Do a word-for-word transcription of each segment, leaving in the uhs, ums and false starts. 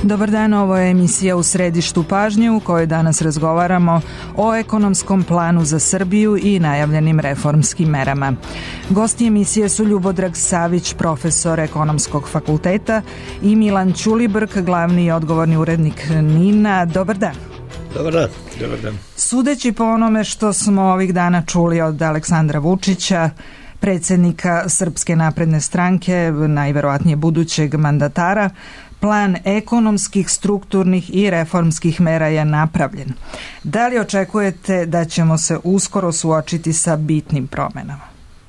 Dobar dan, ovo je emisija U središtu pažnje u kojoj danas razgovaramo o ekonomskom planu za Srbiju i najavljenim reformskim merama. Gosti emisije su Ljubodrag Savić, profesor Ekonomskog fakulteta, i Milan Ćulibrk, glavni i odgovorni urednik NIN-a. Dobar dan. Dobar dan. Dobar dan. Sudeći po onome što smo ovih dana čuli od Aleksandra Vučića, predsjednika Srpske napredne stranke, najverovatnije budućeg mandatara, plan ekonomskih, strukturnih i reformskih mera je napravljen. Da li očekujete da ćemo se uskoro suočiti sa bitnim promenama?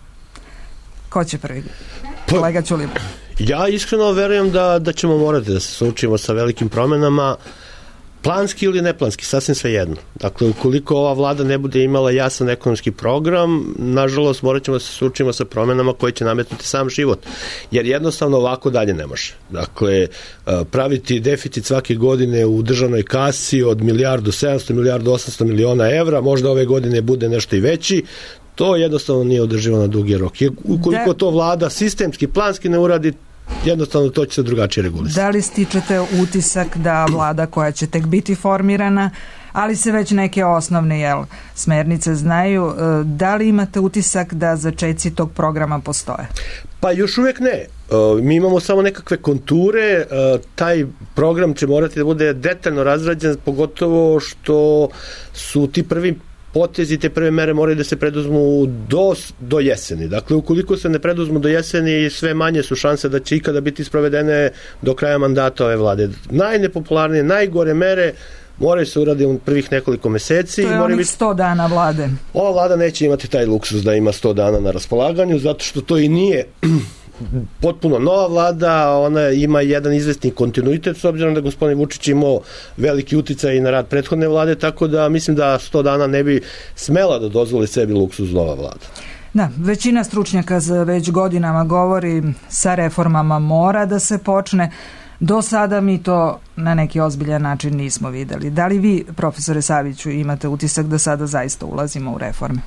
Ko će prvi? Kolega Ćulibrk. Ja iskreno verujem da, da ćemo morati da se suočimo sa velikim promenama, planski ili neplanski, sasvim sve jedno. Dakle, ukoliko ova vlada ne bude imala jasan ekonomski program, nažalost morat ćemo da se suočimo sa promenama koje će nametnuti sam život. Jer jednostavno ovako dalje ne može. Dakle, praviti deficit svake godine u državnoj kasi od milijardu sedamsto, milijardu osamsto miliona evra, možda ove godine bude nešto i veći, to jednostavno nije održivo na dugi rok. Jer ukoliko to vlada sistemski, planski ne uradi, jednostavno to će se drugačije regulisati. Da li stičete utisak da vlada koja će tek biti formirana, ali se već neke osnovne jel, smernice znaju, da li imate utisak da začeci tog programa postoje? Pa još uvijek ne. Mi imamo samo nekakve konture, taj program će morati da bude detaljno razrađen, pogotovo što su ti prvi potezi, te prve mere moraju da se preduzmu do, do jeseni. Dakle, ukoliko se ne preduzmu do jeseni, sve manje su šanse da će ikada biti sprovedene do kraja mandata ove vlade. Najnepopularnije, najgore mere moraju se uraditi u prvih nekoliko meseci. To je onih biti... sto dana vlade. Ova vlada neće imati taj luksuz da ima sto dana na raspolaganju, zato što to i nije potpuno nova vlada, ona ima jedan izvesni kontinuitet s obzirom da gospodin Vučić imao veliki uticaj i na rad prethodne vlade, tako da mislim da sto dana ne bi smela da dozvoli sebi luksuz nova vlada. Da, većina stručnjaka već godinama govori sa reformama mora da se počne. Do sada mi to na neki ozbiljan način nismo videli. Da li vi, profesore Saviću, imate utisak da sada zaista ulazimo u reforme?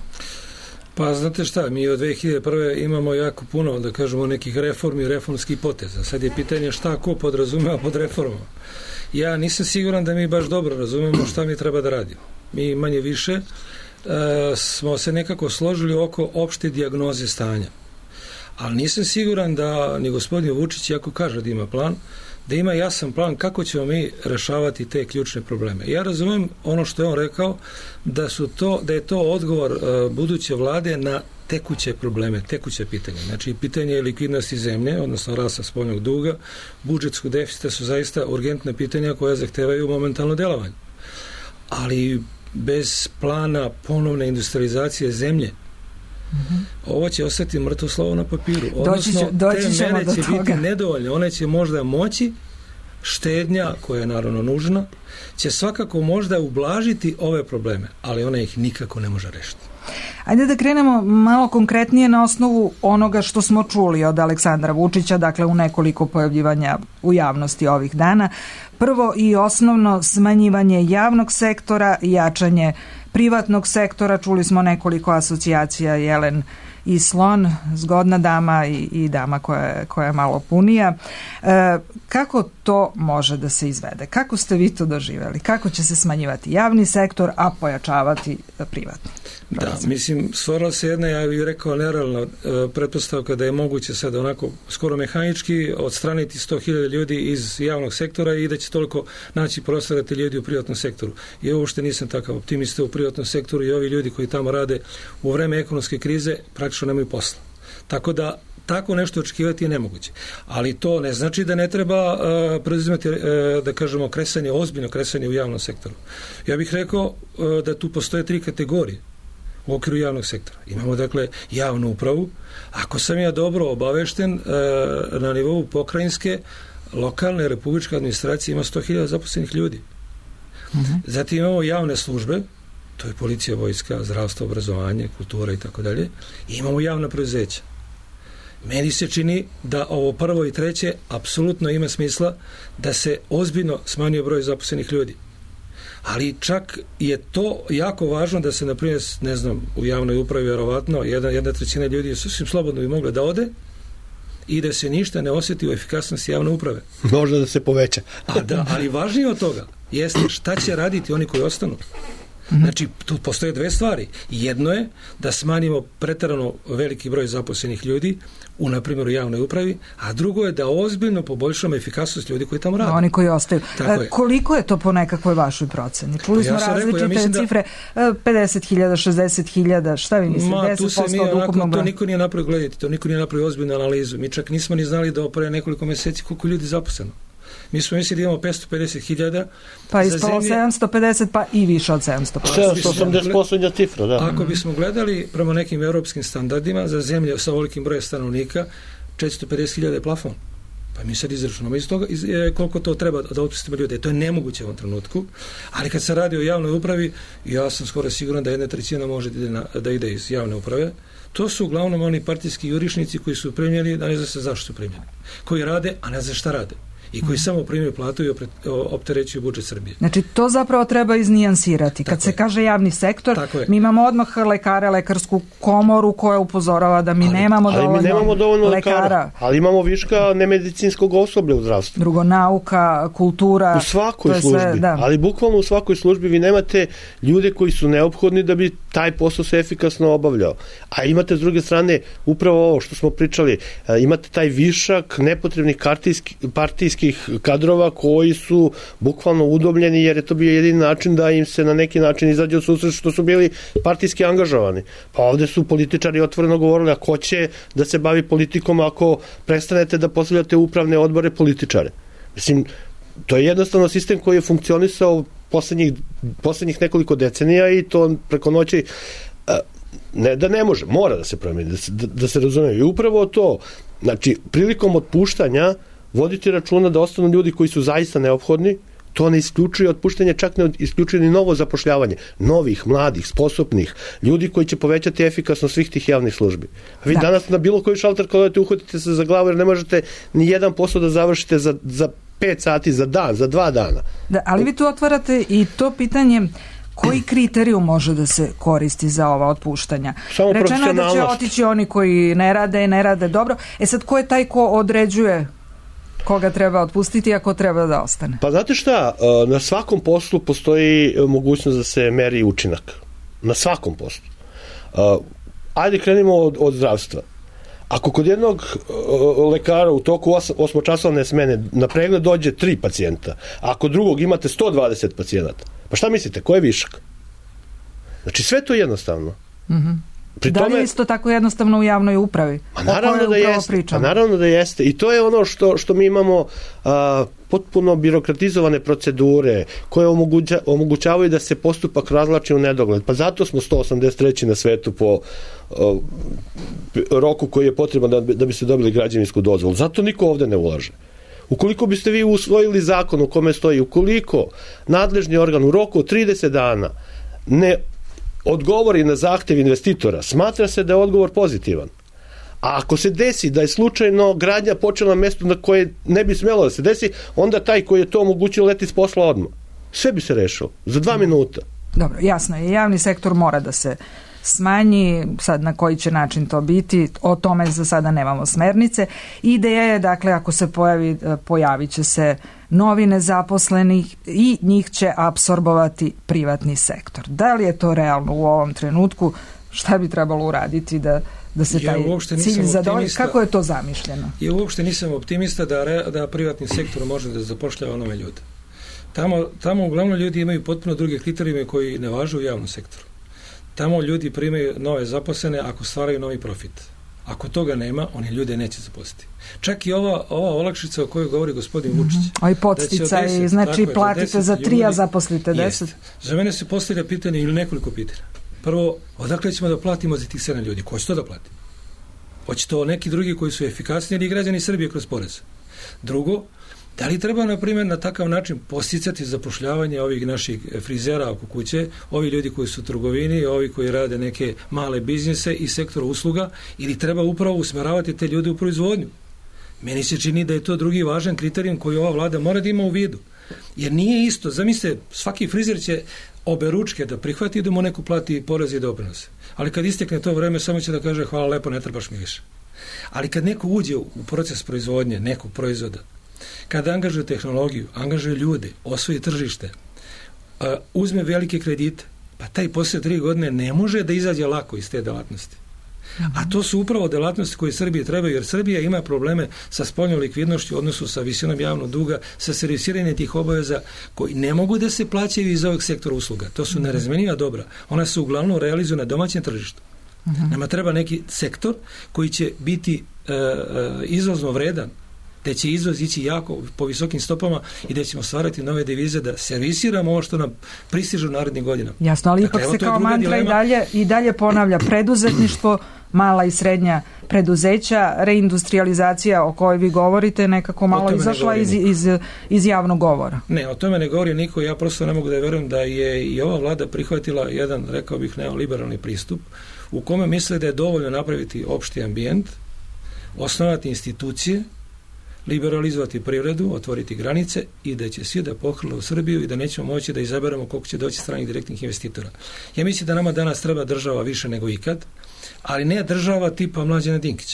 Pa znate šta, mi od dve hiljade prve imamo jako puno, da kažemo, nekih reformi, reformskih poteza. Sad je pitanje šta ko podrazumeva pod reformom. Ja nisam siguran da mi baš dobro razumemo šta mi treba da radimo. Mi manje više e, smo se nekako složili oko opšte dijagnoze stanja. Ali nisam siguran da ni gospodin Vučić, iako kaže da ima plan, da ima jasan plan kako ćemo mi rešavati te ključne probleme. Ja razumijem ono što je on rekao, da su to, da je to odgovor uh, buduće vlade na tekuće probleme, tekuće pitanje. Znači, pitanje likvidnosti zemlje, odnosno rasta spoljnog duga, budžetskog deficita su zaista urgentne pitanja koja zahtevaju momentalno delovanje. Ali bez plana ponovne industrializacije zemlje, Mm-hmm. ovo će ostati mrtvo slovo na papiru. Odnosno, doći, doći te mere će biti nedovoljne. One će možda moći, štednja, koja je naravno nužna, će svakako možda ublažiti ove probleme, ali ona ih nikako ne može rešiti. Ajde da krenemo malo konkretnije na osnovu onoga što smo čuli od Aleksandra Vučića, dakle u nekoliko pojavljivanja u javnosti ovih dana. Prvo i osnovno, smanjivanje javnog sektora, jačanje privatnog sektora. Čuli smo nekoliko asocijacija, Jelen i Slon, zgodna dama i, i dama koja, koja je malo punija. E, kako to može da se izvede? Kako ste vi to doživjeli? Kako će se smanjivati javni sektor, a pojačavati privatni? Da, mislim, stvorila se jedna, ja bih rekao, nerealna e, pretpostavka da je moguće sad onako skoro mehanički odstraniti sto hiljada ljudi iz javnog sektora i da će toliko naći prostora te ljudi u privatnom sektoru. I ovo uopšte nisam takav optimista u privatnom sektoru i ovi ljudi koji tamo rade u vreme ekonomske krize praktično nemaju posla. Tako da tako nešto očekivati je nemoguće. Ali to ne znači da ne treba uh, preuzimati, uh, da kažemo, kresanje, ozbiljno kresanje u javnom sektoru. Ja bih rekao uh, da tu postoje tri kategorije u okviru javnog sektora. Imamo, dakle, javnu upravu. Ako sam ja dobro obavešten, uh, na nivou pokrajinske, lokalne, republičke administracije ima sto hiljada zaposlenih ljudi. Uh-huh. Zatim imamo javne službe, to je policija, vojska, zdravstvo, obrazovanje, kultura i tako dalje. I imamo javna preduzeća. Meni se čini da ovo prvo i treće apsolutno ima smisla da se ozbiljno smanjuje broj zaposlenih ljudi. Ali čak je to jako važno da se, na primjer, ne znam, u javnoj upravi vjerovatno jedna, jedna trećina ljudi je sasvim slobodno bi mogla da ode i da se ništa ne osjeti u efikasnosti javne uprave. Možda da se poveća. A da, ali važnije od toga jeste šta će raditi oni koji ostanu. Znači, tu postoje dve stvari. Jedno je da smanjimo preterano veliki broj zaposlenih ljudi u, na primjer, u javnoj upravi, a drugo je da ozbiljno poboljšamo efikasnost ljudi koji tamo rade. Oni koji ostaju. Tako e, koliko je to po nekakvoj vašoj proceni? Čuli smo ja različite rekao, ja cifre, da... pedeset hiljada, šezdeset hiljada, šta vi mislite? Ma, tu se mi, od ukupnog... to niko nije napravio, gledajte, to niko nije napravio ozbiljnu analizu. Mi čak nismo ni znali da pre nekoliko mjeseci koliko ljudi zaposleno. Mi smo mislili da imamo petsto pedeset hiljada. Pa ispalo sedamsto pedeset, pa i više od sedamsto pedeset. sedamsto osamdeset posljednja cifra, da. Ako bismo gledali prema nekim europskim standardima za zemlje sa ovolikim brojem stanovnika, četiristo pedeset hiljada je plafon. Pa mi sad izračunamo iz toga iz, e, koliko to treba da otpustimo ljude. To je nemoguće u ovom trenutku, ali kad se radi o javnoj upravi, ja sam skoro siguran da jedna trećina može da ide, na, da ide iz javne uprave. To su uglavnom oni partijski jurišnici koji su primljeni, a ne zna se zašto su primljeni. Koji rade, a ne zna šta rade. I koji samo primaju platu i opterećuju budžet Srbije. Znači, to zapravo treba iznijansirati. Kad se kaže javni sektor, mi imamo odmah lekare, lekarsku komoru koja upozorava da mi ali, nemamo ali dovoljno, mi nemamo dovoljno lekara. lekara. Ali imamo viška nemedicinskog osoblja u zdravstvu. Drugo, nauka, kultura. U svakoj službi. Sve, da. Ali bukvalno u svakoj službi vi nemate ljude koji su neophodni da bi taj posao se efikasno obavljao. A imate s druge strane upravo ovo što smo pričali. Imate taj višak nepotrebnih partijskih, partijskih kadrova koji su bukvalno udobljeni jer je to bio jedini način da im se na neki način izađe od susret što su bili partijski angažovani. Pa ovde su političari otvoreno govorili, a ko će da se bavi politikom ako prestanete da postavljate upravne odbore političare. Mislim, to je jednostavno sistem koji je funkcionisao poslednjih, poslednjih nekoliko decenija i to preko noći ne da ne može, mora da se promeni, da se, da, da se razume. I upravo to, znači, prilikom otpuštanja voditi računa da ostanu ljudi koji su zaista neophodni, to ne isključuje otpuštanje, čak ne isključuje ni novo zapošljavanje novih, mladih, sposobnih ljudi koji će povećati efikasnost svih tih javnih službi. A vi da. danas na bilo koji šalter kad odete uhvatite se za glavu jer ne možete ni jedan posao da završite za, za pet sati, za dan, za dva dana. Da, ali vi tu otvarate i to pitanje koji kriterijum može da se koristi za ova otpuštanja? Samo rečeno je da će otići oni koji ne rade, ne rade dobro. E sad, ko je taj ko određuje koga treba otpustiti, a ko treba da ostane? Pa znate šta, na svakom poslu postoji mogućnost da se meri učinak. Na svakom poslu. Ajde krenimo od, od zdravstva. Ako kod jednog lekara u toku osmočasovne smene na pregled dođe tri pacijenta, a kod drugog imate sto dvadeset pacijenata, pa šta mislite, ko je višak? Znači sve to jednostavno. Mhm. Pri da li je isto tako jednostavno u javnoj upravi? A naravno da jeste, a naravno da jeste. I to je ono što, što mi imamo a, potpuno birokratizovane procedure koje omoguća, omogućavaju da se postupak razlači u nedogled. Pa zato smo sto osamdeset treći na svetu po a, roku koji je potreban da, da bi se dobili građevinsku dozvolu. Zato niko ovde ne ulaže. Ukoliko biste vi usvojili zakon u kome stoji, ukoliko nadležni organ u roku od trideset dana ne odgovori na zahtev investitora, smatra se da je odgovor pozitivan. A ako se desi da je slučajno gradnja počela na mestu na koje ne bi smjelo da se desi, onda taj koji je to omogućio leti s posla odmah. Sve bi se rešilo. Za dva minuta. Dobro, jasno je. Javni sektor mora da se smanji, sad na koji će način to biti, o tome za sada nemamo smernice. Ideja je, dakle, ako se pojavi, pojavit će se novi nezaposlenih i njih će apsorbovati privatni sektor. Da li je to realno u ovom trenutku? Šta bi trebalo uraditi da, da se taj ja cilj zadovolji? Kako je to zamišljeno? Ja uopšte nisam optimista da, re, da privatni sektor može da zapošljava nove ljude. Tamo, tamo uglavnom ljudi imaju potpuno druge kriterijume koji ne važe u javnom sektoru. Tamo ljudi primaju nove zaposlene ako stvaraju novi profit. Ako toga nema, oni ljude neće zaposliti. Čak i ova, ova olakšica o kojoj govori gospodin Vučić. Mm-hmm. A i podstica, i znači je, platite za tri, a zaposlite deset. Jest. Za mene se postavlja pitanje ili nekoliko pitanja. Prvo, odakle ćemo da platimo za tih sedam ljudi? Ko će to da plati? Hoće to neki drugi koji su efikasni ili građani Srbije kroz porez? Drugo, da li treba, na primjer, na takav način posticati zapošljavanje ovih naših frizera oko kuće, ovi ljudi koji su u trgovini, ovi koji rade neke male biznise i sektor usluga, ili treba upravo usmeravati te ljude u proizvodnju? Meni se čini da je to drugi važan kriterijum koji ova vlada mora da ima u vidu. Jer nije isto, zamislite, svaki frizer će obe ručke da prihvati i da mu neko plati porez i doprinose. Ali kad istekne to vreme, samo će da kaže hvala lepo, ne trebaš mi više. Ali kad neko uđe u proces proizvodnje nekog proizvoda, kada angažuje tehnologiju, angažuje ljude, osvoji tržište, uzme velike kredite, pa taj poslije tri godine ne može da izađe lako iz te delatnosti. A to su upravo delatnosti koje Srbije trebaju, jer Srbija ima probleme sa spoljnom likvidnošću, odnosu sa visinom javnog duga, sa servisiranjem tih obaveza koji ne mogu da se plaćaju iz ovog sektora usluga. To su nerazmeniva dobra. Ona se uglavnom realizuju na domaćem tržištu. Uh-huh. Nama treba neki sektor koji će biti uh, uh, izvozno vredan, da će izvoz ići jako po visokim stopama i da ćemo stvarati nove devize da servisiramo ovo što nam pristiže u narednih godina. Jasno, ali ipak dakle, se kao mantra i dalje, i dalje ponavlja preduzetništvo, mala i srednja preduzeća, reindustrializacija o kojoj vi govorite nekako malo izašla iz, iz, iz javnog govora. Ne, o tome ne govori niko, ja prosto ne mogu da verujem da je i ova vlada prihvatila jedan, rekao bih, neoliberalni pristup u kome misle da je dovoljno napraviti opšti ambijent, osnovati institucije, liberalizovati privredu, otvoriti granice i da će svi da pohrle u Srbiju i da nećemo moći da izaberemo koliko će doći stranih direktnih investitora. Ja mislim da nama danas treba država više nego ikad, ali ne država tipa Mlađana Dinkića.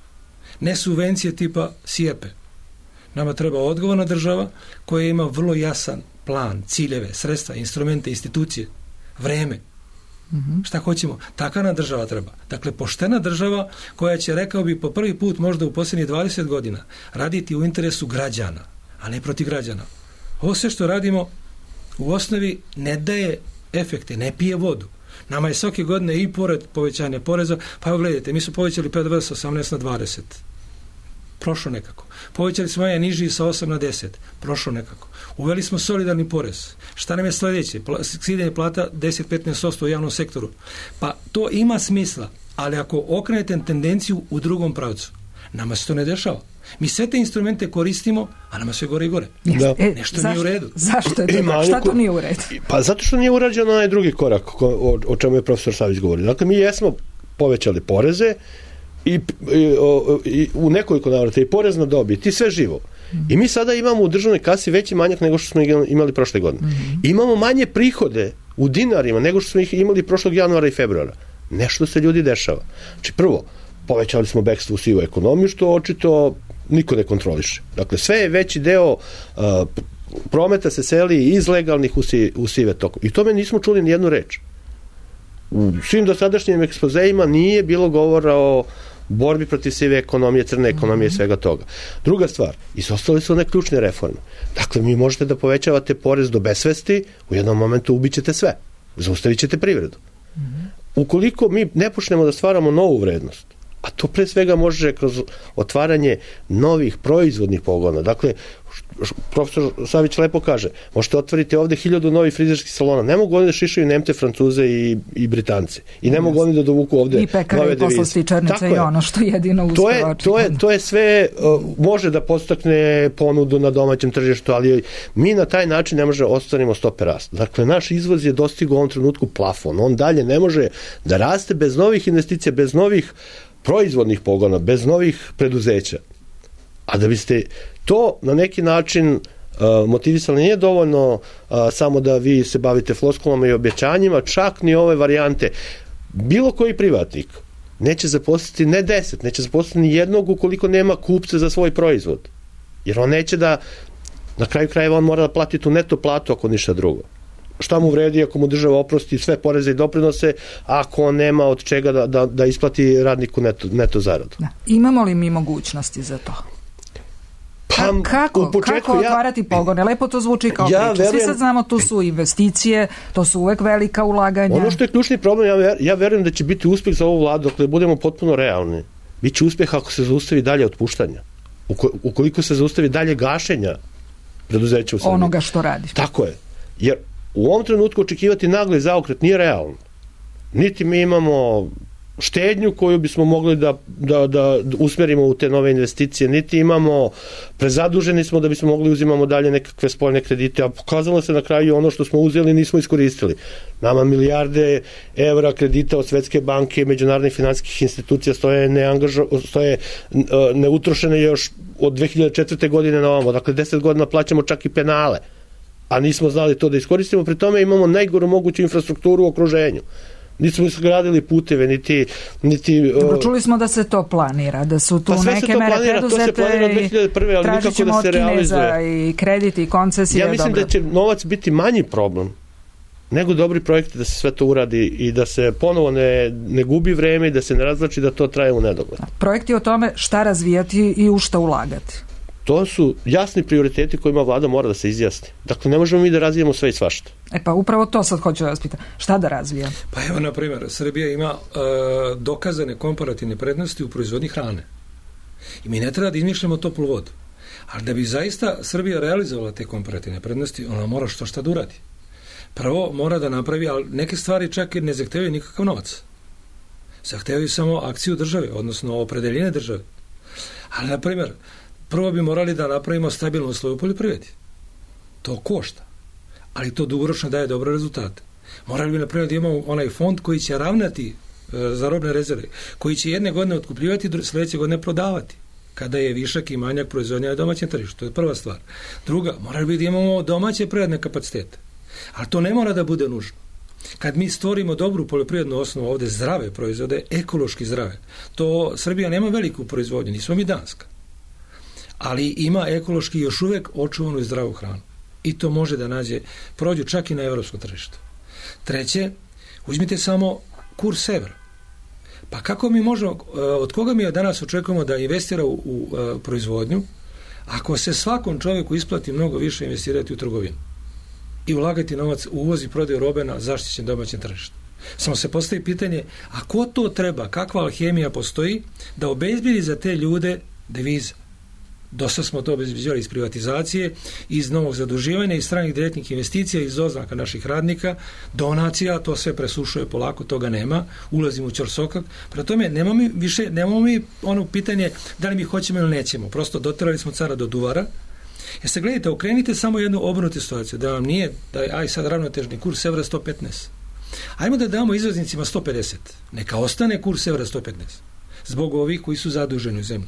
Ne subvencije tipa Sijepe. Nama treba odgovorna država koja ima vrlo jasan plan, ciljeve, sredstva, instrumente, institucije, vreme. Mm-hmm. Šta hoćemo? Takva nam država treba. Dakle, poštena država koja će, rekao bi, po prvi put možda u posljednjih dvadeset godina raditi u interesu građana, a ne protiv građana. Ovo sve što radimo u osnovi ne daje efekte, ne pije vodu. Nama je svake godine i pored povećanja poreza, pa evo gledajte, mi smo povećali P D V s osamnaest na dvadeset. Prošlo nekako. Povećali smo je niži sa osam na deset. Prošlo nekako. Uveli smo solidarni porez. Šta nam je sljedeće? Skidanje plata deset do petnaest posto u javnom sektoru. Pa to ima smisla, ali ako okrenete tendenciju u drugom pravcu, nama se to ne dešava. Mi sve te instrumente koristimo, a nama sve gore i gore. Da. E, Nešto zašto, nije u redu. Zašto je to? Ima, šta to nije u redu? Pa zato što nije urađeno onaj drugi korak o, o čemu je profesor Savić govorio. Dakle, mi jesmo povećali poreze i, i, o, i u nekoliko navrata i porez na dobit i sve živo. Mm-hmm. I mi sada imamo u državnoj kasi veći manjak nego što smo imali prošle godine. Mm-hmm. Imamo manje prihode u dinarima nego što smo ih imali prošlog januara i februara. Nešto se ljudi dešava. Znači, prvo, povećali smo bekstvo u sivu ekonomiju, što očito niko ne kontroliše. Dakle, sve je veći deo uh, prometa se seli iz legalnih u, si, u sive toku. I tome nismo čuli ni jednu reč. U svim dosadašnjim ekspozeima nije bilo govora o borbi protiv sive ekonomije, crne ekonomije i svega toga. Druga stvar, izostale su one ključne reforme. Dakle, mi možete da povećavate porez do besvesti, u jednom momentu ubićete sve. Zaustavit ćete privredu. Ukoliko mi ne počnemo da stvaramo novu vrednost, a to pre svega može kroz otvaranje novih proizvodnih pogona. Dakle, profesor Savić lepo kaže, možete otvoriti ovde hiljadu novih frizerskih salona. Ne mogu oni da šišaju Nemce, Francuze i, i Britance. I ne mogu oni da dovuku ovde i pekare i poslastičarnice i ono što jedino uspeva. To je, to je, to je sve, uh, može da podstakne ponudu na domaćem tržištu, ali mi na taj način ne može ostvarimo stope rasta. Dakle, naš izvoz je dostigao u ovom trenutku plafon. On dalje ne može da raste bez novih investicija, bez novih proizvodnih pogona, bez novih preduzeća. A da biste to na neki način uh, motivisali, nije dovoljno uh, samo da vi se bavite floskulama i obećanjima, čak ni ove varijante. Bilo koji privatnik neće zaposliti ne deset, neće zaposliti ni jednog ukoliko nema kupce za svoj proizvod. Jer on neće da, na kraju krajeva on mora da plati tu neto platu ako ništa drugo. Šta mu vredi ako mu država oprosti sve poreze i doprinose ako on nema od čega da, da, da isplati radniku neto, neto zaradu. Da. Imamo li mi mogućnosti za to? Pa, kako, početku, kako otvarati ja, pogone? Lepo to zvuči kao ja priča. Svi sad znamo, tu su investicije, to su uvek velika ulaganja. Ono što je ključni problem, ja, ver, ja verujem da će biti uspeh za ovu vladu, dakle budemo potpuno realni. Biće uspeh ako se zaustavi dalje otpuštanja. Ukoliko se zaustavi dalje gašenja preduzeća u Srbiji. Onoga što radi. Tako je. Jer u ovom trenutku očekivati nagli zaokret nije realno. Niti mi imamo štednju koju bismo mogli da, da, da usmerimo u te nove investicije, niti imamo, prezaduženi smo da bismo mogli uzimamo dalje nekakve spoljne kredite, a pokazalo se na kraju ono što smo uzeli nismo iskoristili. Nama milijarde evra kredita od Svetske banke i međunarodnih finansijskih institucija stoje, neangažo, stoje neutrošene još od dve hiljade četvrte godine na ovamo, dakle deset godina plaćamo čak i penale, a nismo znali to da iskoristimo, pri tome imamo najgoru moguću infrastrukturu u okruženju. Nismo izgradili puteve, niti... niti Dobro, čuli smo da se to planira, da su tu pa neke mere preduzete i tražit ćemo od Kineza i krediti i koncesije. Ja mislim dobro. da će novac biti manji problem nego dobri projekti, da se sve to uradi i da se ponovo ne, ne gubi vreme i da se ne razlači da to traje u nedogled. Projekti o tome šta razvijati i u šta ulagati. To su jasni prioriteti kojima vlada mora da se izjasni. Dakle, ne možemo mi da razvijemo sve i svašta. E pa upravo to sad hoću da vas pitam. Šta da razvija? Pa evo, na primjer, Srbija ima uh, dokazane komparativne prednosti u proizvodnji hrane. I mi ne treba da izmišljamo toplu vodu. Ali da bi zaista Srbija realizovala te komparativne prednosti, ona mora što šta da uradi. Prvo mora da napravi, ali neke stvari čak i ne zahtevaju nikakav novac. Zahtevaju samo akciju države, odnosno opredeljenje države. Ali, na primjer, prvo bi morali da napravimo stabilnu uslovu u poljoprivredi. To košta, ali to dugoročno daje dobre rezultate. Morali bi, na primjer, da imamo onaj fond koji će ravnati e, za robne rezerve, koji će jedne godine otkupljivati, sljedeće godine prodavati, kada je višak i manjak proizvodnja na domaćem tržištu. To je prva stvar. Druga, morali bi da imamo domaće preradne kapacitete. Ali to ne mora da bude nužno. Kad mi stvorimo dobru poljoprivrednu osnovu ovde, zdrave proizvode, ekološki zdrave, to Srbija nema veliku proizvodnju, nismo mi Danska. Ali ima ekološki još uvek očuvanu i zdravu hranu. I to može da nađe, prođu čak i na evropskom tržištu. Treće, uzmite samo kurs evra. Pa kako mi možemo, od koga mi danas očekujemo da investira u, u proizvodnju, ako se svakom čovjeku isplati mnogo više investirati u trgovinu i ulagati novac u uvoz i prodaju robe na zaštićen domaćem tržištu. Samo se postavi pitanje, a ko to treba, kakva alhemija postoji da obezbedi za te ljude devize? Dosta smo to obezbeđivali iz privatizacije, iz novog zaduživanja, iz stranih direktnih investicija, iz oznaka naših radnika, donacija, to sve presušuje polako, toga nema, ulazimo u ćorsokak. Prema tome, nemamo mi više, nemamo mi ono pitanje da li mi hoćemo ili nećemo. Prosto doterali smo cara do duvara. Jer se gledajte, okrenite samo jednu obrnutu situaciju, da vam nije, da je aj sad ravnotežni kurs evra sto petnaest. Ajmo da damo izvoznicima sto pedeset. Neka ostane kurs evra sto petnaest. Zbog ovih koji su zaduženi u zemlji.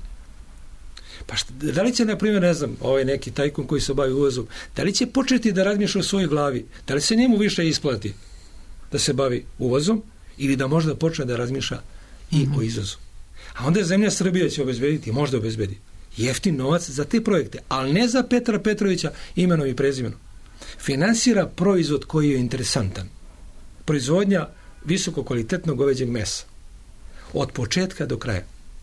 Pa šta, da li će, na primjer, ne znam, ovaj neki tajkun koji se bavi uvozom, da li će početi da razmišlja o svojoj glavi, da li se njemu više isplati da se bavi uvozom ili da možda počne da razmišlja i mm-hmm. o izvozu. A onda zemlja Srbija će obezbediti, možda obezbedi, jeftin novac za te projekte, ali ne za Petra Petrovića imenom i prezimenom. Finansira proizvod koji je interesantan. Proizvodnja visoko kvalitetnog goveđeg mesa. Od početka do kraja.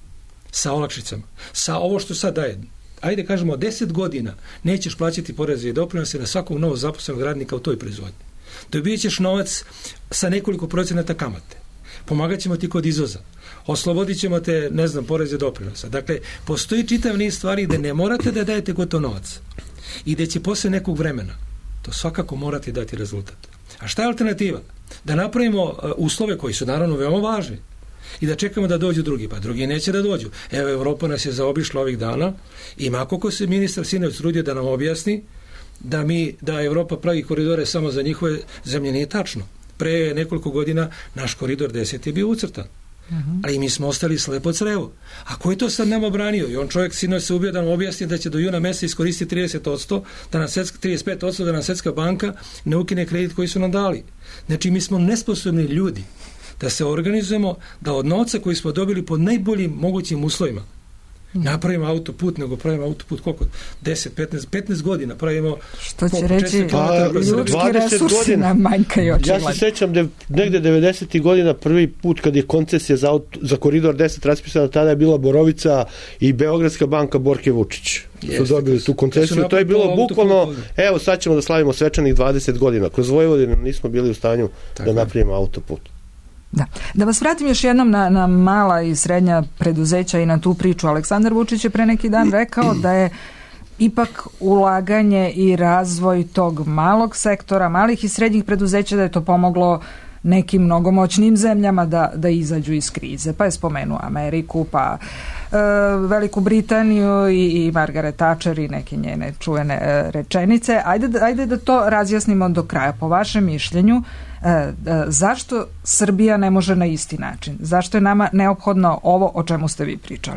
Sa olakšicama. Sa ovo što sad daje. Ajde kažemo, deset godina nećeš plaćati poreze i doprinose na svakog novo zaposlenog radnika u toj proizvodnji. Dobijat ćeš novac sa nekoliko procenata kamate. Pomagat ćemo ti kod izvoza. Oslobodit ćemo te, ne znam, poreze doprinosa. Dakle, postoji čitav niz stvari gde ne morate da dajete gotov novac. I gde će posle nekog vremena to svakako morate dati rezultat. A šta je alternativa? Da napravimo uh, uslove koji su naravno veoma važni i da čekamo da dođu drugi, pa drugi neće da dođu. Evo, Evropa nas je zaobišla ovih dana i makako se ministar Sinović trudio da nam objasni da mi, da Evropa pravi koridore samo za njihove zemlje, nije tačno. Pre nekoliko godina naš koridor deset je bio ucrtan. Uh-huh. Ali mi smo ostali slepo crevo. A ko je to sad nama branio? I on čovjek sinoć se ubio da nam objasni da će do juna meseca iskoristiti trideset posto, da nam svetska, trideset pet posto da nam Svetska banka ne ukine kredit koji su nam dali. Znači, mi smo nesposobni ljudi da se organizujemo, da od novca koji smo dobili pod najboljim mogućim uslovima napravimo autoput, nego pravimo autoput koliko? deset, petnaest, petnaest godina pravimo. Što će reći, pa, ljudski resursi nam manjkaju očigledno. Ja se sećam da negde devedesetih godina prvi put kad je koncesija za, auto, za koridor deset raspisana, tada je bila Borovica i Beogradska banka Borke Vučić. Jeste, su dobili tu koncesiju. Ja to je bilo bukvalno, evo sad ćemo da slavimo svečanih dvadeset godina. Kroz Vojvodinu nismo bili u stanju tako da napravimo autoput. Da. Da vas vratim još jednom na, na mala i srednja preduzeća i na tu priču. Aleksandar Vučić je pre neki dan rekao da je ipak ulaganje i razvoj tog malog sektora, malih i srednjih preduzeća, da je to pomoglo nekim mnogo moćnim zemljama da, da izađu iz krize. Pa je spomenuo Ameriku, pa e, Veliku Britaniju i, i Margaret Thatcher i neke njene čuvene e, rečenice. Ajde, ajde da to razjasnimo do kraja. Po vašem mišljenju, E, e, zašto Srbija ne može na isti način? Zašto je nama neophodno ovo o čemu ste vi pričali?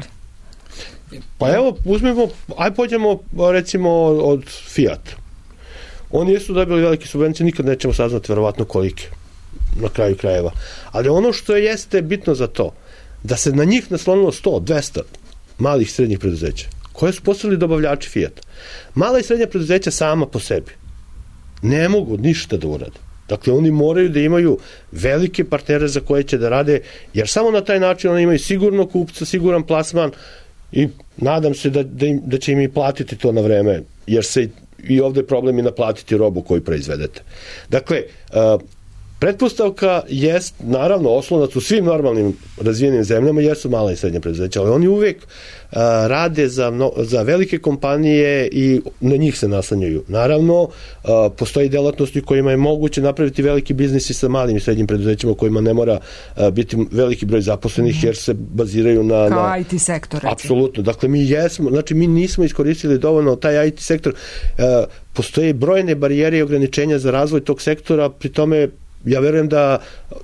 Pa evo, uzmemo, aj pođemo recimo od Fiat. Oni jesu dobili velike subvencije, nikad nećemo saznati verovatno kolike. na kraju krajeva. Ali ono što jeste bitno za to, da se na njih naslonilo sto, dvesta malih i srednjih preduzeća, koje su postali dobavljači Fijata. Mala i srednja preduzeća sama po sebi ne mogu ništa da urade. Dakle, oni moraju da imaju velike partnere za koje će da rade, jer samo na taj način oni imaju sigurno kupca, siguran plasman i nadam se da, da, im, da će im i platiti to na vreme, jer se i ovde je problem i naplatiti robu koju proizvedete. Dakle, uh, pretpostavka jest, naravno, oslonac u svim normalnim razvijenim zemljama jesu mala i srednja preduzeća, ali oni uvek uh, rade za, mno, za velike kompanije i na njih se naslanjaju. Naravno, uh, postoji delatnosti kojima je moguće napraviti veliki biznis i sa malim i srednjim preduzećima kojima ne mora uh, biti veliki broj zaposlenih, mm-hmm. jer se baziraju na... Kao na, I T sektor. Apsolutno. Dakle, mi jesmo, znači mi nismo iskoristili dovoljno taj I T sektor. Uh, postoje brojne barijere i ograničenja za razvoj tog sektora, pri tome ja verujem da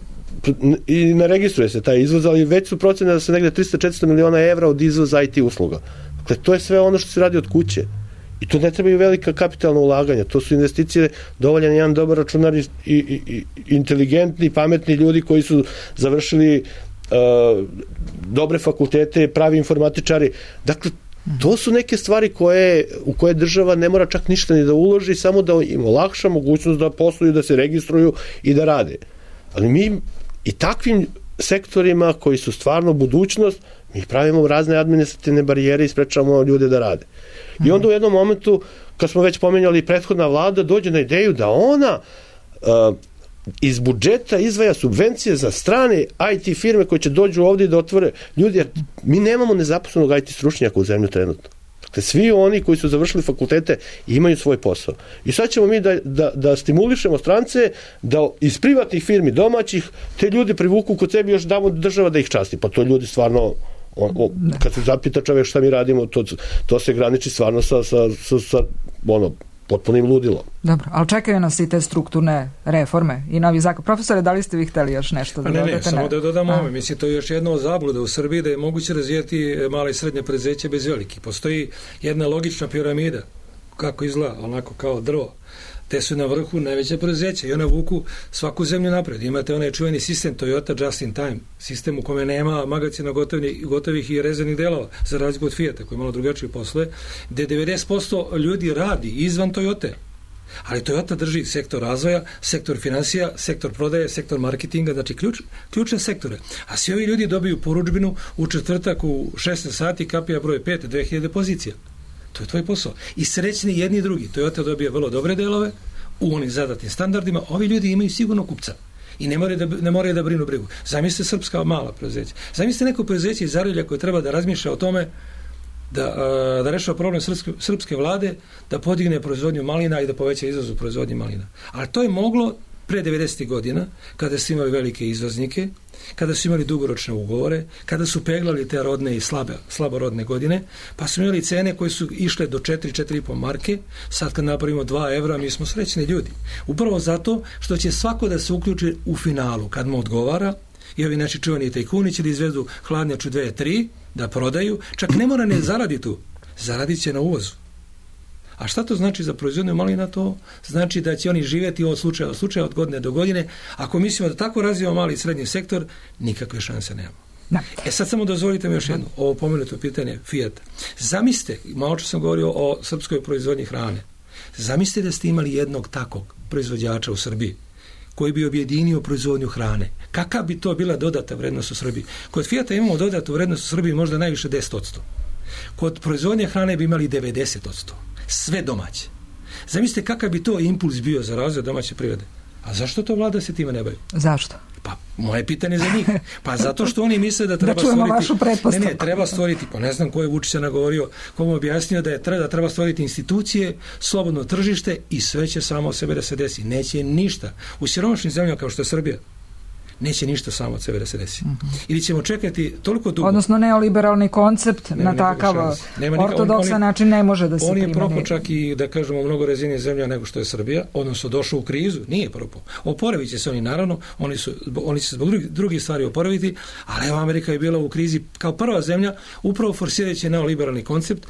i ne registruje se taj izvoz, ali već su procene da se negde tristo do četiristo miliona evra od izvoza I T usluga. Dakle, to je sve ono što se radi od kuće. I to ne trebaju velika kapitalna ulaganja. To su investicije, dovoljan jedan dobar računar i, i, i inteligentni, pametni ljudi koji su završili uh, dobre fakultete, pravi informatičari. Dakle, to su neke stvari koje, u koje država ne mora čak ništa ni da uloži, samo da im olakša mogućnost da posluju, da se registruju i da rade. Ali mi i takvim sektorima koji su stvarno budućnost, mi pravimo razne administrativne barijere i sprečavamo ljude da rade. I onda u jednom momentu, kad smo već pomenjali prethodna vlada, dođe na ideju da ona uh, iz budžeta izdvaja subvencije za strane I T firme koje će dođu ovdje da otvore ljudi, jer mi nemamo nezaposlenog I T stručnjaka u zemlju trenutno. Dakle, svi oni koji su završili fakultete imaju svoj posao. I sad ćemo mi da, da, da stimulišemo strance, da iz privatnih firmi domaćih te ljudi privuku kod sebi, još damo država da ih časti. Pa to ljudi stvarno, on, on, kad se zapita čovjek šta mi radimo, to, to se graniči stvarno sa, sa, sa, sa ono, potpunim ludilo. Dobro, ali čekaju nas i te strukturne reforme i novi zakon. Profesore, da li ste vi hteli još nešto da dodate? Ne, ne, samo da dodamo ove. Mislim, to je još jedno zabluda u Srbiji da je moguće razvijati male i srednje preduzeće bez velikih. Postoji jedna logična piramida, kako izgleda, onako kao drvo. Te su na vrhu najveće preduzeća i one vuku svaku zemlju napred. Imate onaj čuveni sistem Toyota Just in Time, sistem u kome nema magacina gotovih, gotovih i rezervnih delova, za razliku od Fijata koji malo drugačije posluje, gde devedeset posto ljudi radi izvan Toyote. Ali Toyota drži sektor razvoja, sektor finansija, sektor prodaje, sektor marketinga, znači ključ, ključne sektore. A svi ovi ljudi dobiju poručbinu u četvrtak u šesnaest sati, kapija broj pet, dve hiljade pozicija. To je tvoj posao. I srećni jedni i drugi. Toyota dobije vrlo dobre delove u onim zadatim standardima. Ovi ljudi imaju sigurno kupca. I ne moraju da, ne moraju da brinu brigu. Zamislite srpska mala preduzeća. Zamislite neko preduzeće iz Zarelja koje treba da razmišlja o tome da, da rešava problem srpske, srpske vlade, da podigne proizvodnju malina i da poveća izvoz u proizvodnji malina. Ali to je moglo pre devedesetih godina, kada su imali velike izvoznike, kada su imali dugoročne ugovore, kada su peglali te rodne i slabe, slaborodne godine, pa su imali cene koje su išle do četiri do četiri i po marke, sad kad napravimo dva evra, mi smo srećni ljudi. Upravo zato što će svako da se uključi u finalu, kad mu odgovara, i ovi naši čuvani tajkuni će da izvedu hladnjaču dve tri, da prodaju, čak ne mora ne zaradi tu, zaradit će na uvozu. A šta to znači za proizvodnju malina? To znači da će oni živjeti od slučaja od slučaja, od godine do godine. Ako mislimo da tako razvijamo mali i srednji sektor, nikakve šanse nema. Da. E sad samo dozvolite mi još jedno, ovo pomenuto pitanje Fijata. Zamislite, malo što sam govorio o srpskoj proizvodnji hrane, zamislite da ste imali jednog takvog proizvođača u Srbiji koji bi objedinio proizvodnju hrane. Kakva bi to bila dodata vrednost u Srbiji? Kod Fijata imamo dodatu vrednost u Srbiji možda najviše deset posto. Kod proizvodnje hrane bi imali devedeset posto. Sve domaće. Zamislite kakav bi to impuls bio za razvoj domaće privrede. A zašto to vlada se time ne bavi? Zašto? Pa moje pitanje za njih. Pa zato što oni misle da treba da čujemo stvoriti... vašu pretpostavku. Ne, ne, treba stvoriti, pa ne znam ko je Vučić nagovorio, ko mu objasnio da je treba, da treba stvoriti institucije, slobodno tržište i sve će samo od sebe da se desi. Neće ništa. U siromašnim zemljama kao što je Srbija, neće ništa samo od sebe da se desi. Mm-hmm. Ili ćemo čekati toliko dugo. Odnosno neoliberalni koncept nema na takav ortodoksan način ne može da se primeni. On je propao čak i, da kažemo, mnogo razvijenije zemlja nego što je Srbija, odnosno došao u krizu, nije propao. Oporavit će se oni, naravno, oni, su, oni će se zbog drugih, drugih stvari oporaviti, ali evo Amerika je bila u krizi kao prva zemlja, upravo forsirajući neoliberalni koncept,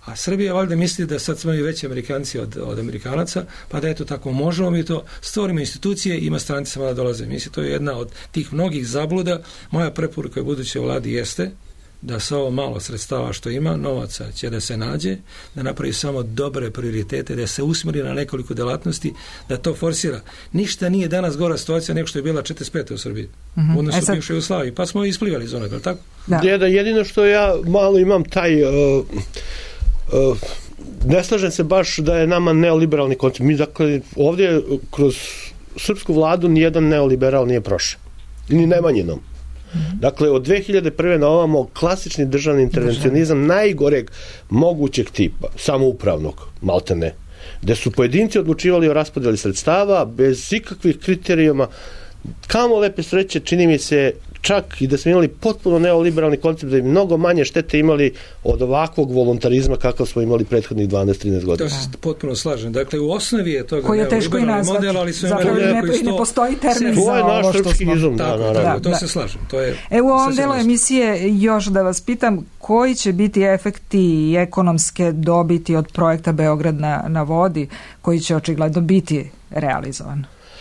A Srbija valjda misli da sad smo i veći Amerikanci od, od Amerikanaca, pa da eto tako možemo mi to, stvorimo institucije, ima stranci samo da dolaze. Mislim, to je jedna od tih mnogih zabluda. Moja preporuka budućoj vladi jeste da sa ovo malo sredstava što ima, novaca će da se nađe, da napravi samo dobre prioritete, da se usmeri na nekoliko delatnosti, da to forsira. Ništa nije danas gora situacija nego što je bila četrdeset pete u Srbiji. Mm-hmm. Odnosno e sad... bivšoj Jugoslaviji. Pa smo isplivali iz onoga, tako? Da. da, jedino što ja malo imam taj... Uh... Uh, ne slažem se baš da je nama neoliberalni koncept. Mi, dakle, ovdje kroz srpsku vladu nijedan neoliberal nije prošao. Ni najmanjinom. Mm-hmm. Dakle, od dve hiljade prve na ovamo klasični državni intervencionizam Državni. najgoreg mogućeg tipa, samoupravnog, maltene, gde su pojedinci odlučivali o raspodjeli sredstava bez ikakvih kriterijuma. Kamo lepe sreće, čini mi se, čak i da smo imali potpuno neoliberalni koncept, da bi mnogo manje štete imali od ovakvog voluntarizma kakav smo imali prethodnih dvanaest trinaest godina. To se potpuno slažem. Dakle, u osnovi je toga koji je teško i nazvati. Model, ali su zapravo ne, koji sto... ne postoji termin za ovo što smo... To je naš srpski izum. Tako, da, tako, to da. se slažem. To je e, u ovom delu emisije još da vas pitam koji će biti efekti i ekonomske dobiti od projekta Beograd na, na vodi, koji će očigledno biti realizovan?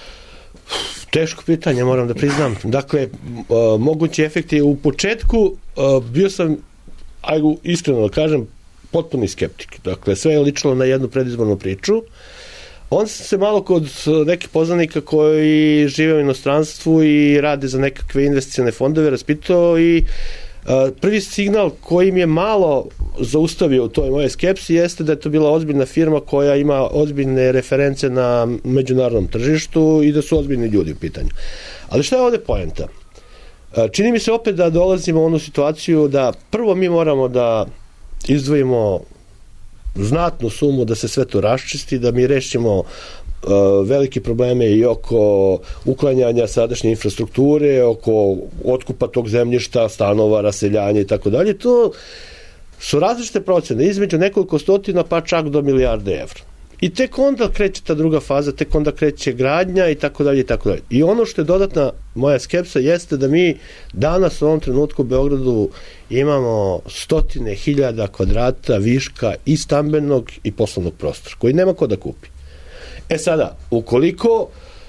Teško pitanje, moram da priznam. Dakle, uh, mogući efekti u početku uh, bio sam, ajde iskreno da kažem, potpuni skeptik. Dakle, sve je ličilo na jednu predizbornu priču. On se malo kod nekih poznanika koji žive u inostranstvu i rade za nekakve investicione fondove raspitao i uh, prvi signal koji mi je malo zaustavio u toj moje skepsi jeste da je to bila ozbiljna firma koja ima ozbiljne reference na međunarodnom tržištu i da su ozbiljni ljudi u pitanju. Ali šta je ovde poenta? Čini mi se opet da dolazimo u onu situaciju da prvo mi moramo da izdvojimo znatnu sumu da se sve to raščisti, da mi rešimo velike probleme i oko uklanjanja sadašnje infrastrukture, oko otkupa tog zemljišta, stanova, raseljanja i tako dalje. To su različite procene, između nekoliko stotina pa čak do milijarde evra. I tek onda kreće ta druga faza, tek onda kreće gradnja i tako dalje i tako dalje. I ono što je dodatna moja skepsa jeste da mi danas u ovom trenutku u Beogradu imamo stotine hiljada kvadrata viška i stambenog i poslovnog prostora, koji nema ko da kupi. E sada, ukoliko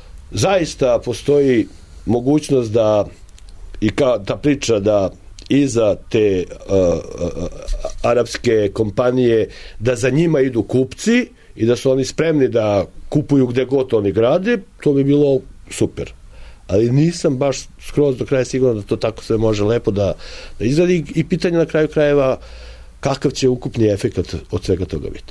zaista postoji mogućnost da i ka, ta priča da iza te uh, uh, arapske kompanije da za njima idu kupci i da su oni spremni da kupuju gde god oni grade, to bi bilo super. Ali nisam baš skroz do kraja siguran da to tako sve može lepo da, da izradi i pitanje na kraju krajeva kakav će ukupni efekt od svega toga biti.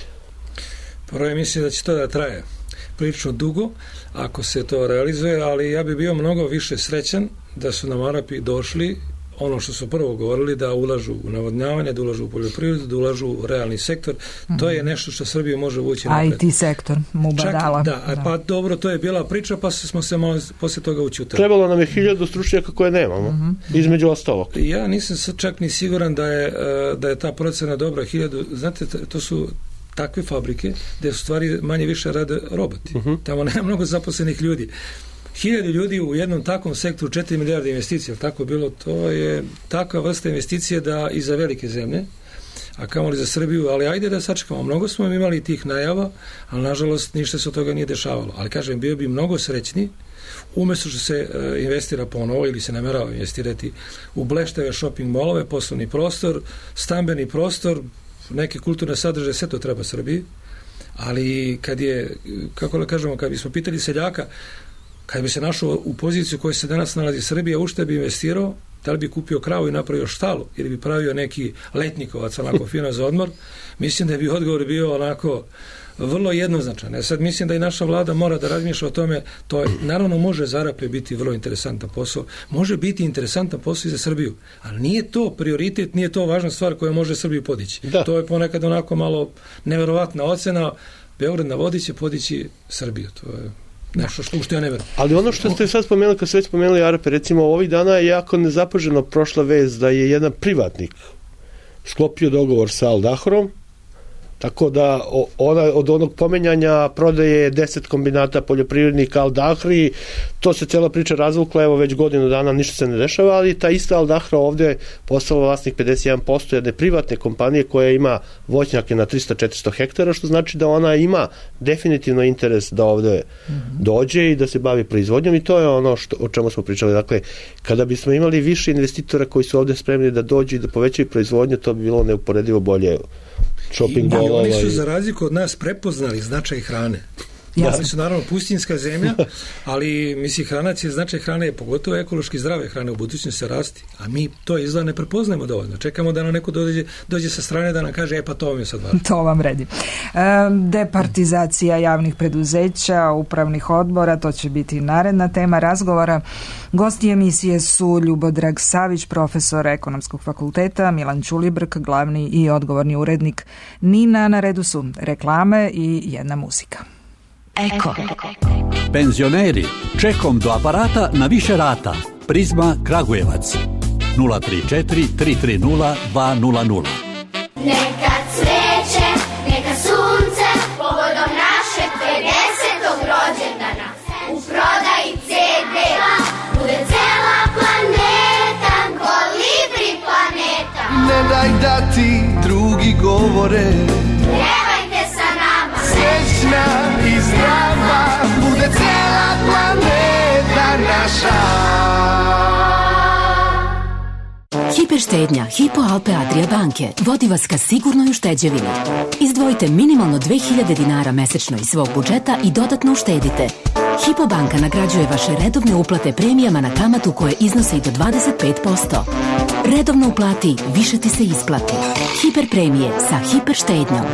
Prvo je mislim da će to da traje prilično dugo ako se to realizuje, ali ja bi bio mnogo više srećan da su nam Arapi došli ono što su prvo govorili, da ulažu u navodnjavanje, da ulažu u poljoprivredu, da ulažu u realni sektor. Mm-hmm. To je nešto što Srbiju može vući napred. I T sektor, Mubadala. Da, da, pa dobro, to je bila priča, pa smo se malo posle toga učutali. Trebalo nam je hiljadu stručnjaka koje nemamo, mm-hmm. između ostalog. Ja nisam čak ni siguran da je, da je ta procena dobra hiljadu. Znate, to su takve fabrike gde su stvari manje više rade roboti. Mm-hmm. Tamo nema mnogo zaposlenih ljudi. Hiljadu ljudi u jednom takvom sektoru, četiri milijarde investicija, tako je bilo, to je takva vrsta investicije da i za velike zemlje, a kamoli za Srbiju, ali ajde da sačekamo. Mnogo smo imali tih najava, ali nažalost ništa se od toga nije dešavalo. Ali kažem, bio bi mnogo srećni, umjesto što se uh, investira ponovo ili se namerava investirati u bleštave shopping molove, poslovni prostor, stambeni prostor, neke kulturne sadržaje, sve to treba Srbiji, ali kad je, kako da kažemo, kad bismo pitali seljaka, kad bi se našao u poziciju u kojoj se danas nalazi Srbija, u što bi investirao, da li bi kupio kravu i napravio štalu, ili bi pravio neki letnikovac, onako fino za odmor, mislim da bi odgovor bio onako vrlo jednoznačan. Ja sad mislim da i naša vlada mora da razmišlja o tome, to je, naravno može za Arape biti vrlo interesantan posao, može biti interesantan posao i za Srbiju, ali nije to prioritet, nije to važna stvar koja može Srbiju podići. Da. To je ponekad onako malo neverovatna ocena, Beograd na vodi će podići Srbiju, to je nešto što, što ja ne verujem. Ali ono što ste sad spomenuli, kad ste već spomenuli Arape, recimo ovih dana je jako nezapaženo prošla vez da je jedan privatnik sklopio dogovor sa Al Dahrom, Tako da ona, od onog pomenjanja prodaje deset kombinata poljoprivrednika Al Dahri, to se cijela priča razvukla, evo već godinu dana ništa se ne dešava, ali ta ista Al Dahra ovde postala vlasnik pedeset jedan posto jedne privatne kompanije koja ima voćnjake na trista do četiristo hektara, što znači da ona ima definitivno interes da ovde mm-hmm. dođe i da se bavi proizvodnjom, i to je ono što, o čemu smo pričali. Dakle, kada bismo imali više investitora koji su ovde spremni da dođu i da povećaju proizvodnju, to bi bilo neuporedivo bolje. I, i oni su za razliku od nas prepoznali značaj hrane. Ja. Oni su naravno pustinska zemlja, ali misli hranac je značaj hrane, pogotovo ekološki zdrave hrane u budućnosti se rasti, a mi to izgleda ne prepoznajemo dovoljno. Čekamo da nam neko dođe, dođe sa strane da nam kaže, e pa to vam je sad važno. To vam redi. E, departizacija javnih preduzeća, upravnih odbora, to će biti naredna tema razgovora. Gosti emisije su Ljubodrag Savić, profesor Ekonomskog fakulteta, Milan Ćulibrk, glavni i odgovorni urednik Nina. Na redu su reklame i jedna muzika. Eko. Penzioneri, čekom do aparata na više rata. Prizma Kragujevac. nula tri četiri tri tri nula dva nula nula. Neka cveće, neka sunce, povodom našeg pedesetog rođendana. U prodaji ce de bude cela planeta, Kolibri planeta. Ne daj da ti drugi govore, pjevajte sa nama. Srećna i zdrava bude cela planeta naša. Hiperštednja Hypo Alpe Adria banke vodi vas ka sigurnoj ušteđevini. Izdvojite minimalno dve hiljade dinara mesečno iz svog budžeta i dodatno uštedite. Hypo banka nagrađuje vaše redovne uplate premijama na kamatu koje iznose i do dvadeset pet posto. Redovno uplati, više ti se isplati. Hiper premije sa hiperštednjom.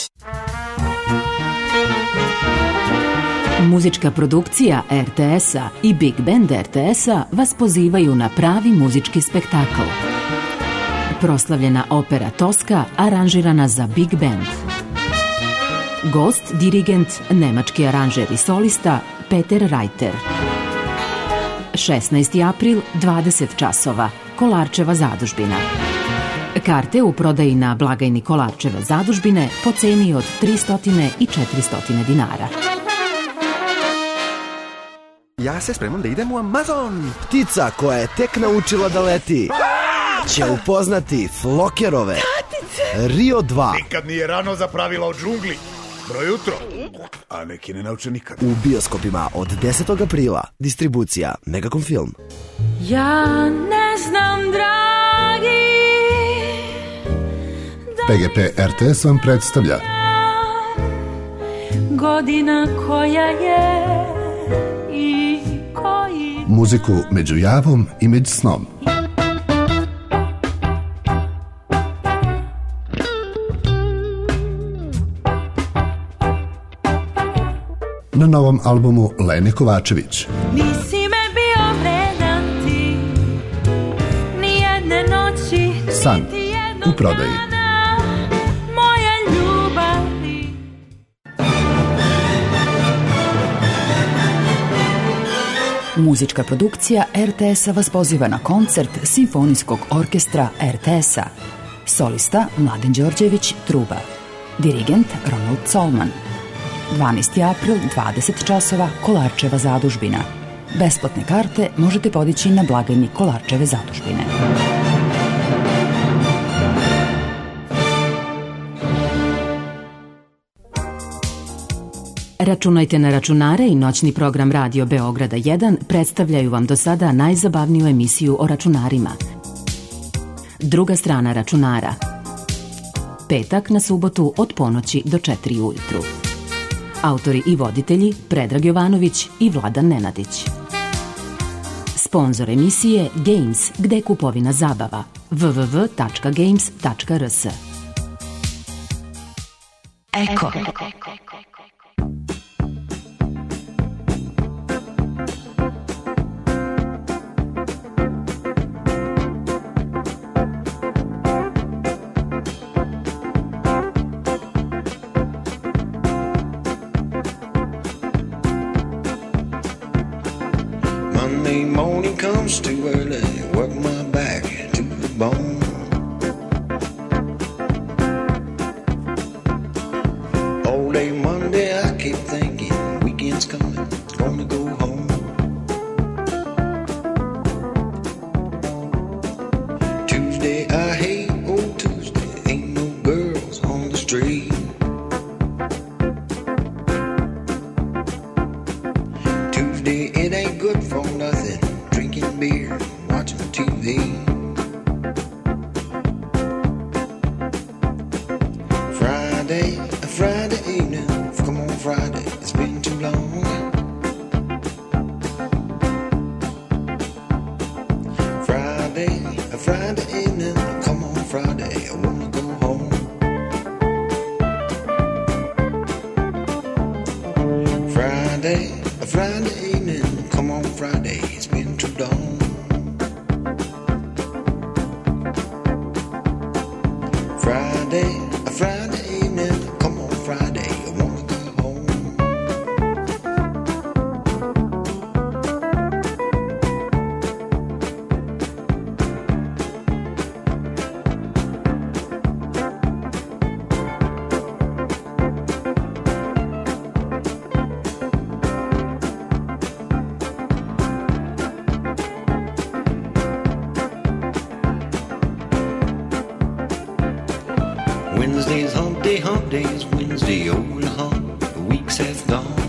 Muzička produkcija er te es-a i Big Band er te es-a vas pozivaju na pravi muzički spektakl. Proslavljena opera Toska aranžirana za Big Band. Gost, dirigent, nemački aranžer i solista Peter Reiter. šesnaesti april, dvadeset časova, Kolarčeva zadužbina. Karte u prodaji na blagajni Kolarčeve zadužbine po ceni od tristo i četiristo dinara. Ja se spremam da idem u Amazon. Ptica koja je tek naučila da leti će upoznati flokerove. Rio dva. Nikad nije rano za pravila o džungli. Bro jutro. A neki ne nauče nikad. U bioskopima od desetog aprila. Distribucija Megacom Film. Ja ne znam, dragi. Pe ge pe er te es vam predstavlja Godina koja je i koji muziku među javom i među snom. Na novom albumu Lene Kovačević. Nisi me bio vredan ti, ni jedne noći, San u prodaji. Moje ljubavi. Muzička produkcija er te es-a vas poziva na koncert Simfonijskog orkestra er te es-a. Solista Mladen Đorđević, truba. Dirigent Ronald Colman. dvanaesti april, dvadeset časova, Kolarčeva zadužbina. Besplatne karte možete podići na blagajni Kolarčeve zadužbine. Računajte na računare i noćni program Radio Beograda jedan predstavljaju vam do sada najzabavniju emisiju o računarima. Druga strana računara. Petak na subotu od ponoći do četiri ujutru. Autori i voditelji Predrag Jovanović i Vladan Nenadić. Sponzor emisije Games, gde je kupovina zabava. w w w tačka games tačka r s. Eko. Monday morning comes too early, work my back to the bone. All day Monday I keep thinking weekend's coming, gonna go home. Tuesday I hate old Tuesday, ain't no girls on the street. Tuesday it ain't good for nothing, drinking beer, watching T V. Friday, a Friday evening, come on Friday, it's been too long. Friday, a Friday evening, come on Friday, I wanna go home. Friday, a Friday evening, come on Friday, it's been too long. Friday, a Friday evening, come on Friday, I wanna go home. Wednesday's hump day, hump days, Wednesday over the hump, the weeks have gone.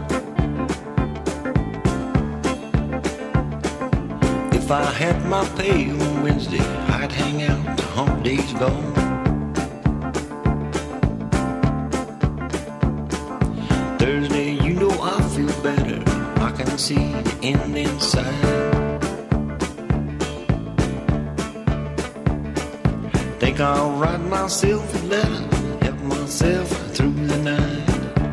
If I had my pay on Wednesday, I'd hang out, the hump day's gone. Thursday, you know I feel better, I can see the end inside. Think I'll write myself a letter, help myself through the night.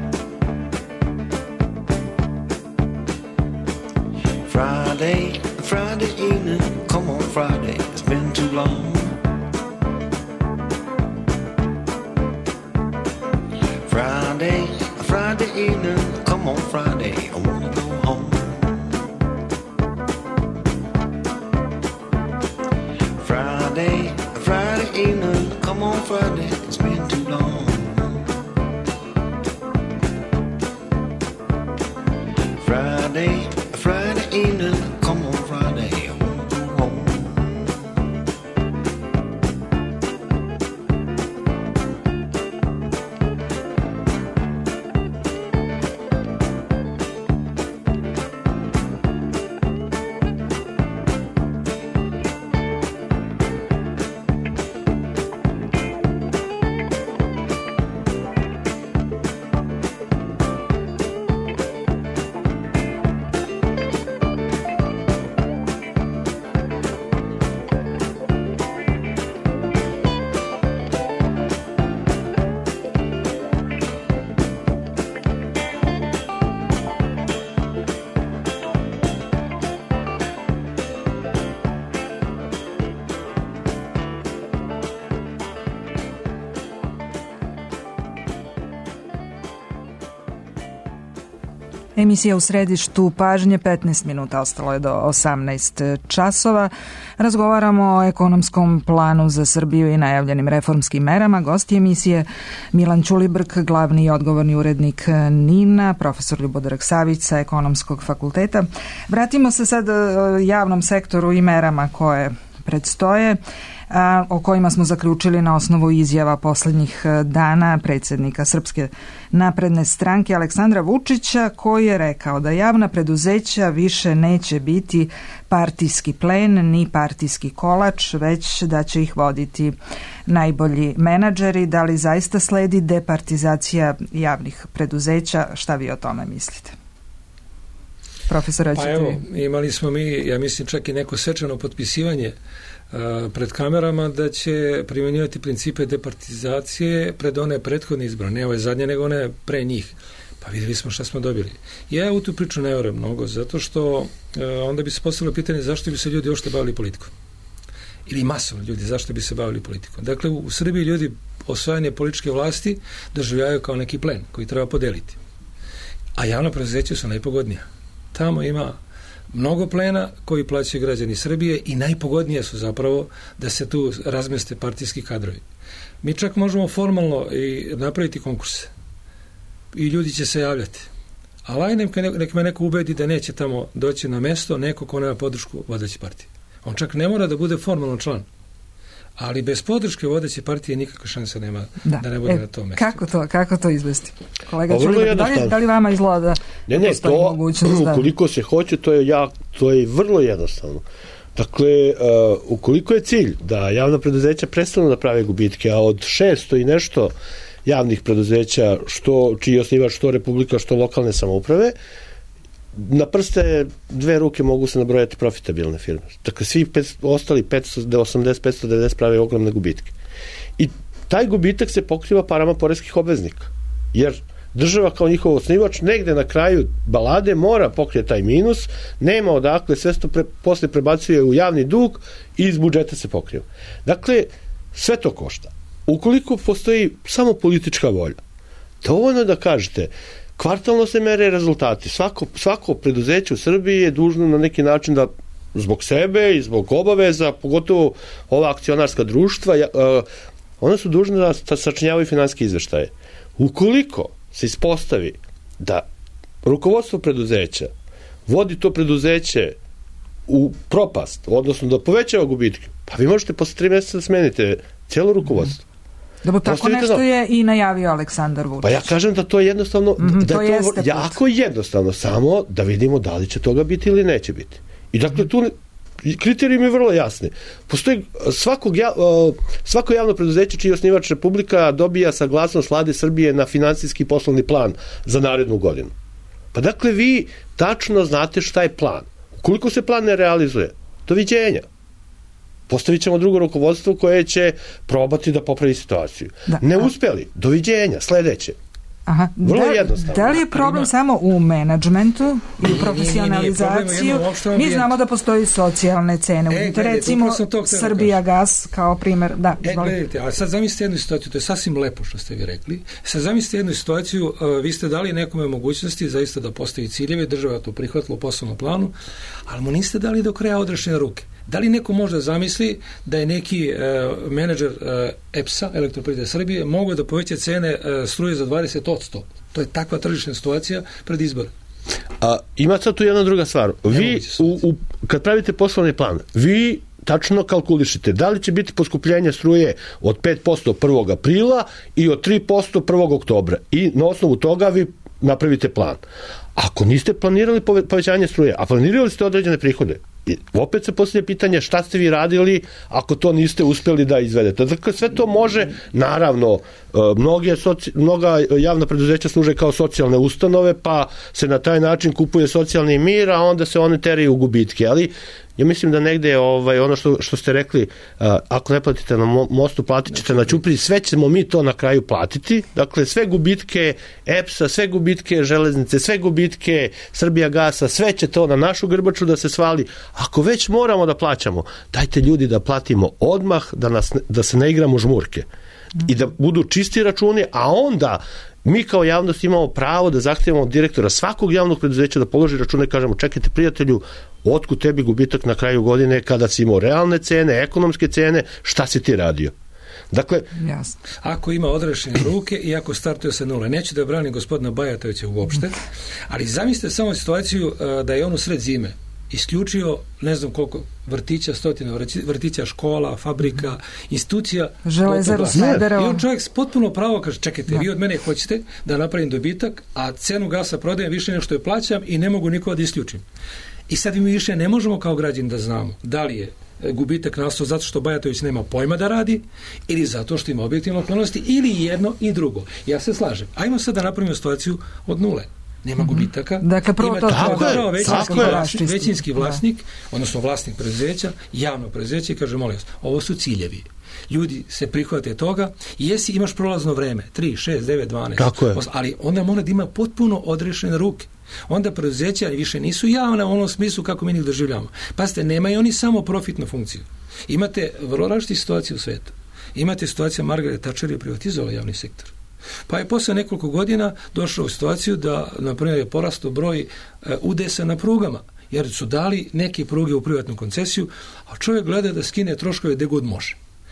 Friday, Friday evening, come on Friday, it's been too long. Friday, Friday evening, come on Friday, I wanna go home. Friday, Friday evening, come on Friday, it's been too long. Friday, Friday evening, come on Friday, I wanna go home. Emisija u središtu pažnje, petnaest minuta, ostalo je do osamnaest časova. Razgovaramo o ekonomskom planu za Srbiju i najavljenim reformskim merama. Gosti emisije Milan Ćulibrk, glavni i odgovorni urednik NIN-a, profesor Ljubodrag Savić sa Ekonomskog fakulteta. Vratimo se sad javnom sektoru i merama koje predstoje, a, o kojima smo zaključili na osnovu izjava poslednjih dana predsjednika Srpske napredne stranke Aleksandra Vučića, koji je rekao da javna preduzeća više neće biti partijski plen ni partijski kolač, već da će ih voditi najbolji menadžeri. Da li zaista sledi departizacija javnih preduzeća? Šta vi o tome mislite? Profesor, pa evo, imali smo mi, ja mislim, čak i neko svečano potpisivanje uh, pred kamerama da će primjenjivati principe departizacije pred one prethodne izbore, ne ove zadnje, nego one pre njih. Pa vidjeli smo šta smo dobili. Ja u tu priču ne vjerujem mnogo, zato što uh, onda bi se postavilo pitanje zašto bi se ljudi uopšte bavili politikom. Ili masovno ljudi, zašto bi se bavili politikom. Dakle, u, u Srbiji ljudi osvajanje političke vlasti doživljavaju kao neki plen koji treba podeliti. A javna preduzeća su najpogodnija. Tamo ima mnogo plena koji plaćaju građani Srbije i najpogodnije su zapravo da se tu razmeste partijski kadrovi. Mi čak možemo formalno i napraviti konkurse. i ljudi će se javljati. A ovaj nek, nek me neko ubedi da neće tamo doći na mesto neko ko nema podršku vodeće partije. On čak ne mora da bude formalno član. Ali bez podrške vodeće partije nikakve šanse nema da, da ne bude e, na tom mestu. Kako to, kako to izvesti? Kolega Ćurina, da li, da li vama izgleda da ne, ne, to, ukoliko se hoće, to je, ja, to je vrlo jednostavno. Dakle, uh, ukoliko je cilj da javna preduzeća prestanu da prave gubitke, a od šesto i nešto javnih preduzeća, što, čiji osnivač što republika, što lokalne samouprave, na prste dve ruke mogu se nabrojati profitabilne firme. Dakle, svi pet, ostali petsto osamdeset do petsto devedeset prave ogromne gubitke. I taj gubitak se pokriva parama poreskih obveznika. Jer država kao njihov osnivač negde na kraju balade mora pokrije taj minus, nema odakle, sve to pre, posle prebacuje u javni dug i iz budžeta se pokriva. Dakle, sve to košta. Ukoliko postoji samo politička volja, dovoljno da kažete, kvartalno se mere rezultati. Svako, svako preduzeće u Srbiji je dužno na neki način da zbog sebe i zbog obaveza, pogotovo ova akcionarska društva, uh, one su dužne da, da sačinjavaju finansijske izveštaje. Ukoliko se ispostavi da rukovodstvo preduzeća vodi to preduzeće u propast, odnosno da povećava gubitke, pa vi možete posle tri meseca da smenite cijelo rukovodstvo. Dobro, tako nešto je i najavio Aleksandar Vučić. Pa ja kažem da to je jednostavno, mm-hmm, da to je to jako jednostavno, samo da vidimo da li će toga biti ili neće biti. I dakle, tu kriterijum je vrlo jasni. Postoji svakog, svako javno preduzeće čiji osnivač republika dobija saglasnost Vlade Srbije na finansijski poslovni plan za narednu godinu. Pa dakle, vi tačno znate šta je plan. Ukoliko se plan ne realizuje, doviđenja. Postavit ćemo drugo rukovodstvo koje će probati da popravi situaciju. Da, ne uspeli, doviđenja, sledeće. Aha. Vrlo da, jednostavno. Da li je problem samo u menadžmentu i u profesionalizaciju? Mi znamo da postoji socijalne cene. E, gledajte, recimo Srbija gas kao primer. Da, e, gledajte, a sad zamislite jednu situaciju, to je sasvim lepo što ste vi rekli. Sad zamislite jednu situaciju, uh, vi ste dali nekome mogućnosti zaista da postavi ciljeve, država to prihvatila u poslovnom planu, ali mu niste dali do kraja odrešene ruke. Da li neko možda zamisli da je neki uh, menadžer uh, E P S-a, Elektroprivrede Srbije, mogao da poveća cene uh, struje za dvadeset posto? To je takva tržišna situacija pred izbor. A, ima sad tu jedna druga stvar. Vi, u, u, kad pravite poslovni plan, vi tačno kalkulišite da li će biti poskupljenje struje od pet posto prvog aprila i od tri posto prvog oktobra. I na osnovu toga vi napravite plan. Ako niste planirali povećanje struje, a planirali ste određene prihode, opet se postavlja pitanje šta ste vi radili ako to niste uspeli da izvedete. Dakle, sve to može, naravno, mnoge soci, mnoga javna preduzeća služe kao socijalne ustanove, pa se na taj način kupuje socijalni mir, a onda se one teraju u gubitke, ali ja mislim da negde ovaj, ono što, što ste rekli, uh, ako ne platite na mostu, platit ćete na Ćupriji, sve ćemo mi to na kraju platiti. Dakle, sve gubitke E P S-a, sve gubitke železnice, sve gubitke Srbija gasa, sve će to na našu grbaču da se svali. Ako već moramo da plaćamo, dajte ljudi da platimo odmah, da, nas, da se ne igramo žmurke. I da budu čisti računi, a onda mi kao javnost imamo pravo da zahtijevamo od direktora svakog javnog preduzeća da položi račune i kažemo, čekajte prijatelju, otkud tebi gubitak na kraju godine kada si imao realne cene, ekonomske cene, šta si ti radio? Dakle, jasno. Ako ima odrešene ruke i ako startuje sa nule, neću da branim gospodina Bajatovića uopšte, ali zamislite samo situaciju da je on u sred zime isključio ne znam koliko vrtića, stotina vrtića, škola, fabrika, institucija, Železaru Smederevo. I on čovjek potpuno pravo kaže, čekajte, da. Vi od mene hoćete da napravim dobitak, a cenu gasa prodajem više nego što je plaćam i ne mogu nikoga da isključim. I sad mi više ne možemo kao građani da znamo da li je gubitak nastao zato što Bajatović nema pojma da radi ili zato što ima objektivne okolnosti ili jedno i drugo. Ja se slažem. Ajmo sad da napravimo situaciju od nule. Nema mm-hmm. gubitaka. Dakle, prvo to treba većinski, vlasnik, većinski vlasnik, odnosno vlasnik preduzeća, javno preduzeće i kaže, molim vas, ovo su ciljevi. Ljudi se prihvate toga i jesi imaš prolazno vreme, tri, šest, devet, dvanaest, ali onda mora da ima potpuno odrešene ruke. Onda preduzeća više nisu javna u onom smislu kako mi njih doživljamo. Pazite, nemaju oni samo profitnu funkciju. Imate vrlo različite situacije u svetu. Imate situacija Margaret Thatcher je privatizovala javni sektor. Pa je posle nekoliko godina došao u situaciju da, na primjer, je porastao broj e, udesa na prugama, jer su dali neke pruge u privatnu koncesiju, a čovjek gleda da skine troškove gde god može.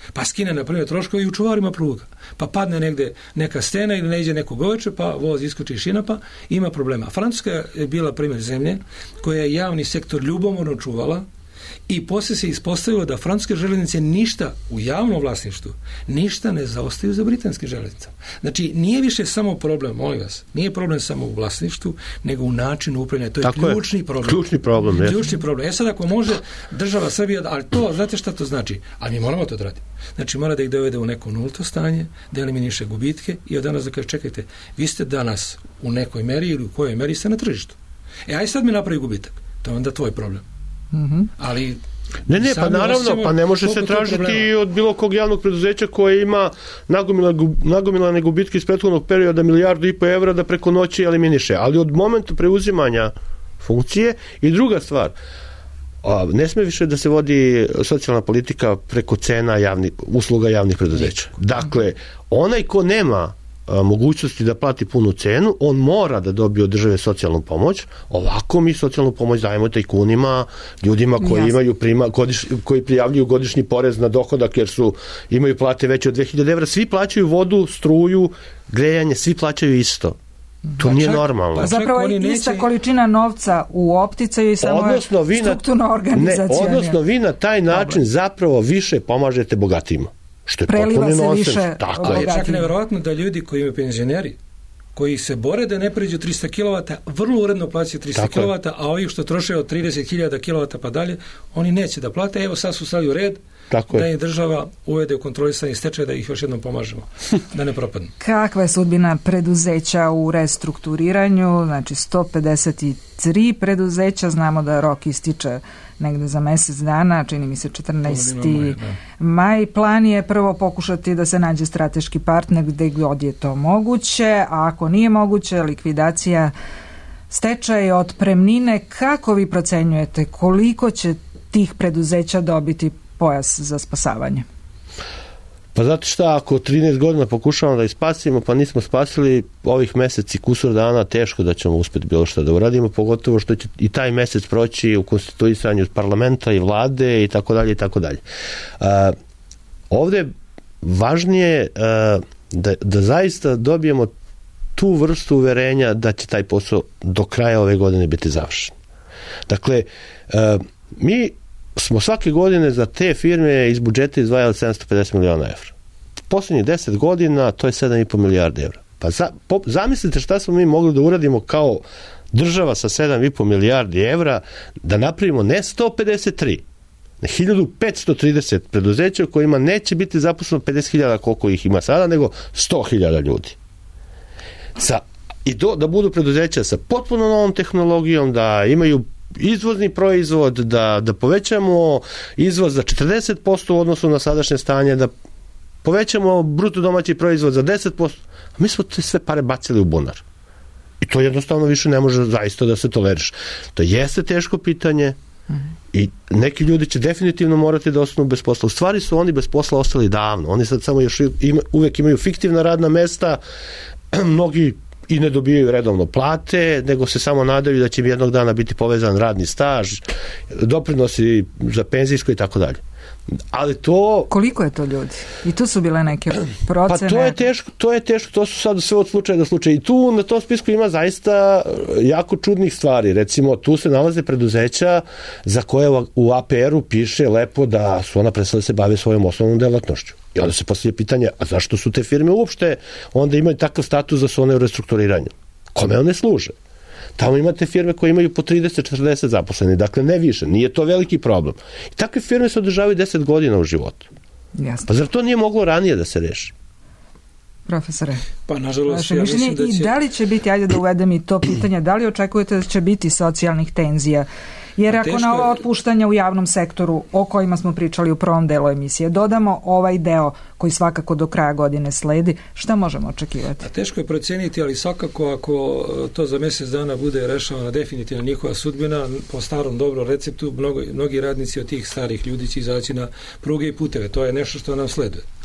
Pa skine, na primjer, troškovi i u čuvarima pruga. Pa padne negde neka stena ili ne iđe neko goveče, pa voz iskoči šina, pa ima problema. Francuska je bila primjer zemlje koja je javni sektor ljubomorno čuvala i poslije se ispostavilo da francuske željeznice ništa u javnom vlasništvu, ništa ne zaostaju za britanskim željeznicama. Znači, nije više samo problem, molim vas, nije problem samo u vlasništvu, nego u načinu upravljanja. To je Tako ključni je. problem. Ključni problem, je. Ključni problem. E sad, ako može država Srbija, ali to, znate šta to znači? Ali mi moramo to da radimo. Znači, mora da ih dovede u neko nulto stanje, da eliminiše gubitke i od danas da kaže, čekajte, vi ste danas u nekoj meri ili u kojoj meri ste na tržištu. E, aj sad mi napravi gubitak. To je onda tvoj problem. Mm-hmm. Ali ne, ne, pa naravno, pa ne može se tražiti od bilo kog javnog preduzeća koje ima nagomilane gubitke iz prethodnog perioda milijardu i po evra da preko noći eliminiše, ali od momenta preuzimanja funkcije. I druga stvar, ne sme više da se vodi socijalna politika preko cena javni, usluga javnih preduzeća. Dakle, onaj ko nema mogućnosti da plati punu cenu, on mora da dobije od države socijalnu pomoć. Ovako mi socijalnu pomoć dajemo tajkunima, ljudima koji Jasne. imaju prima, godiš, koji prijavljuju godišnji porez na dohodak jer su imaju plate veće od dve hiljade evra, svi plaćaju vodu, struju, grejanje, svi plaćaju isto. To pa nije čak, normalno. Pa zapravo je ista neće... količina novca u opticaju i samo odnosno je strukturno organizacija. Odnosno vi na taj način Dobre. zapravo više pomažete bogatima. Što je preliva se nonsens. više Tako je. Čak nevjerojatno da ljudi koji imaju penzioneri, koji se bore da ne pređu tristo kilovata, vrlo uredno plaćaju tristo kilovata, a ovi što troše od trideset hiljada kilovata pa dalje, oni neće da plate. Evo sad su stali u red Tako da im država uvede u kontrolisani stečaj da ih još jednom pomažemo, da ne propadnu. Kakva je sudbina preduzeća u restrukturiranju? Znači sto pedeset tri preduzeća, znamo da rok ističe negde za mesec dana, čini mi se četrnaesti maj. Plan je prvo pokušati da se nađe strateški partner gde god je to moguće, a ako nije moguće, likvidacija, stečaj, otpremnine. Kako vi procenjujete koliko će tih preduzeća dobiti pojas za spasavanje? Pa zato šta, ako trinaest godina pokušavamo da ih spasimo, pa nismo spasili ovih meseci kusur dana, teško da ćemo uspjeti bilo što da uradimo, pogotovo što će i taj mesec proći u konstituisanju parlamenta i vlade i tako dalje i tako dalje. Ovde važnije a, da, da zaista dobijemo tu vrstu uverenja da će taj posao do kraja ove godine biti završen. Dakle, a, mi smo svake godine za te firme iz budžeta izdvajali sedamsto pedeset miliona evra. Poslednjih deset godina to je sedam i po milijardi evra. Pa za, po, zamislite šta smo mi mogli da uradimo kao država sa sedam i po milijardi evra, da napravimo ne sto pedeset tri, ne hiljadu petsto trideset preduzeća u kojima neće biti zaposleno pedeset hiljada koliko ih ima sada, nego sto hiljada ljudi. Sa, I do, da budu preduzeća sa potpuno novom tehnologijom, da imaju izvozni proizvod, da, da povećamo izvoz za četrdeset posto u odnosu na sadašnje stanje, da povećamo bruto domaći proizvod za deset posto. A mi smo te sve pare bacili u bunar. I to jednostavno više ne može zaista da se toleriš. To jeste teško pitanje i neki ljudi će definitivno morati da ostanu bez posla. U stvari su oni bez posla ostali davno. Oni sad samo još ima, uvek imaju fiktivna radna mesta, mnogi i ne dobijaju redovno plate, nego se samo nadaju da će im jednog dana biti povezan radni staž, doprinosi za penzijsko i tako dalje. Ali to... Koliko je to ljudi? I tu su bile neke procene? Pa to je teško, to je teško, to su sad sve od slučaja do slučaja. I tu na tom spisku ima zaista jako čudnih stvari. Recimo, tu se nalaze preduzeća za koje u A P R-u piše lepo da su ona prestala da se bave svojom osnovnom delatnošću. I onda se postavlja pitanje, a zašto su te firme uopšte onda imaju takav status da su one u restrukturiranju? Kome one služe? Tamo imate firme koje imaju po trideset četrdeset zaposlenih, dakle ne više, nije to veliki problem. I takve firme se održavaju deset godina u životu. Jasne. Pa zar to nije moglo ranije da se reši? Profesore, pa nažalost ja mislim da će... I da li će biti, ajde da uvedem i to pitanje, da li očekujete da će biti socijalnih tenzija? Jer ako na ova otpuštanja u javnom sektoru o kojima smo pričali u prvom delu emisije dodamo ovaj deo koji svakako do kraja godine sledi, šta možemo očekivati? A teško je proceniti, ali svakako ako to za mjesec dana bude rešavana definitivno njihova sudbina, po starom dobrom receptu, mnogo, mnogi radnici od tih starih ljudi će izaći na pruge i puteve. To je nešto što nam sleduje.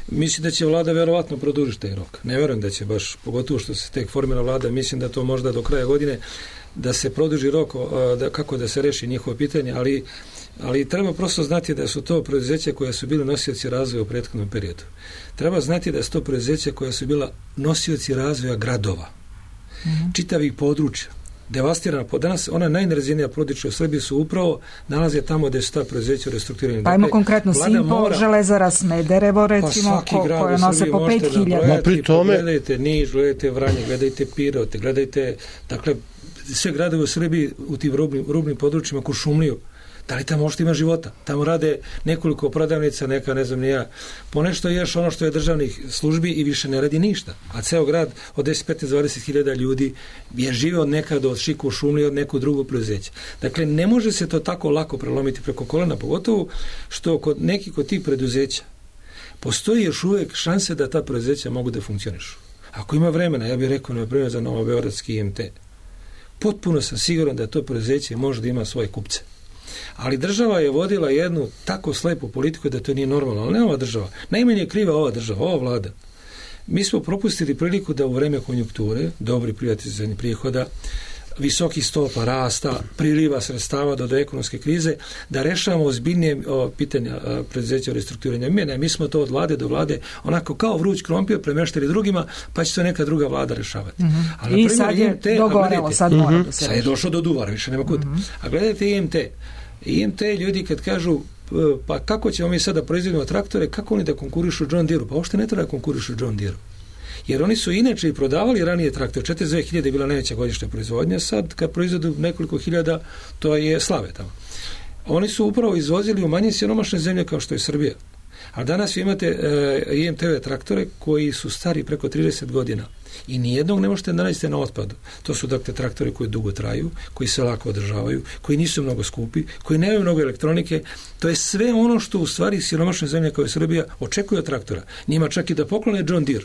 Mislim da će vlada verovatno produžiti taj rok. Ne verujem da će baš, pogotovo što se tek formira vlada, mislim da to možda do kraja godine da se produži rok da, kako da se reši njihovo pitanje, ali, ali treba prosto znati da su to preduzeća koja su bili nosioci razvoja u prethodnom periodu. Treba znati da su to preduzeća koja su bila nosioci razvoja gradova, mm-hmm. čitavih područja, devastirana. Po danas ona najnerazvijenija područja u Srbiji su upravo nalaze tamo gde su ta preduzeća u restrukturiranju. Pa imamo konkretno Simpo, mora, Železara Smederevo, recimo, pa ko, koja nose po pet hiljada. Tome... Gledajte Niš, gledajte Vranje, gledajte Pirot, gledajte, dakle, sve gradove u Srbiji u tim rubnim, rubnim područjima, Kuršumliju. Da li tamo možete ima života? Tamo rade nekoliko prodavnica, neka, ne znam ni ja, ponešto još ono što je državnih službi i više ne radi ništa. A ceo grad od deset, petnaest, dvadeset hiljada ljudi je živeo nekada od Šiku u Šumliji od nekog drugog preduzeća. Dakle, ne može se to tako lako prelomiti preko kolena, pogotovo što kod nekih kod tih preduzeća postoji još uvijek šanse da ta preduzeća mogu da funkcionišu. Ako ima vremena, ja bih rekao, na primjer za Novobeogradski I M T, potpuno sam siguran da to preduzeće može da ima svoje kupce. Ali država je vodila jednu tako slepu politiku da to nije normalno, ali ne ova država. Najmanje je kriva ova država, ova vlada. Mi smo propustili priliku da u vreme konjunkture, dobri privatizacijnih prihoda, visokih stopa rasta, priliva sredstava do, do ekonomske krize, da rešavamo ozbiljnije o, pitanja a, preduzeća o restrukturiranju. Mi, ne, mi smo to od vlade do vlade onako kao vruć krompir premeštali drugima, pa će to neka druga vlada rešavati. Mm-hmm. Ali, I na primjer, sad je te, dogorelo, sad mora mm-hmm. da se sad je došlo do duvara, više nema kud. Mm-hmm. A gledajte I M T. I M T ljudi kad kažu pa kako ćemo mi sada proizvodimo traktore, kako oni da konkurišu John Deere? Pa uopšte ne treba da konkurišu John Deere. Jer oni su inače i prodavali ranije traktore. četrdeset dve hiljade je bila najveća godišnja proizvodnja, sad kad proizvodu nekoliko hiljada, to je slave tamo. Oni su upravo izvozili u manje siromašne zemlje kao što je Srbija. A danas vi imate e, I M T-ove traktore koji su stari preko trideset godina i nijednog ne možete da nađete na otpadu. To su dakle traktori koji dugo traju, koji se lako održavaju, koji nisu mnogo skupi, koji nemaju mnogo elektronike. To je sve ono što u stvari siromašne zemlje kao je Srbija očekuje od traktora. Njima čak i da poklone John Deere,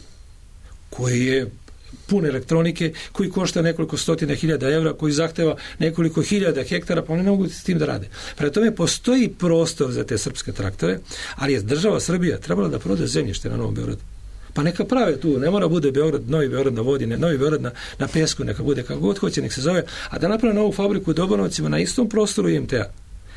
koji je pun elektronike, koji košta nekoliko stotina hiljada evra, koji zahteva nekoliko hiljada hektara, pa oni ne mogu s tim da rade. Prema tome postoji prostor za te srpske traktore, ali je država Srbija trebala da proda zemljište na Novom Beogradu. Pa neka prave tu, ne mora bude Beograd, Novi Beograd na vodi, ne, Novi Beograd na, na pesku, neka bude kako god hoće, nek se zove, a da naprave novu fabriku u Dobanovcima na istom prostoru I M T-a.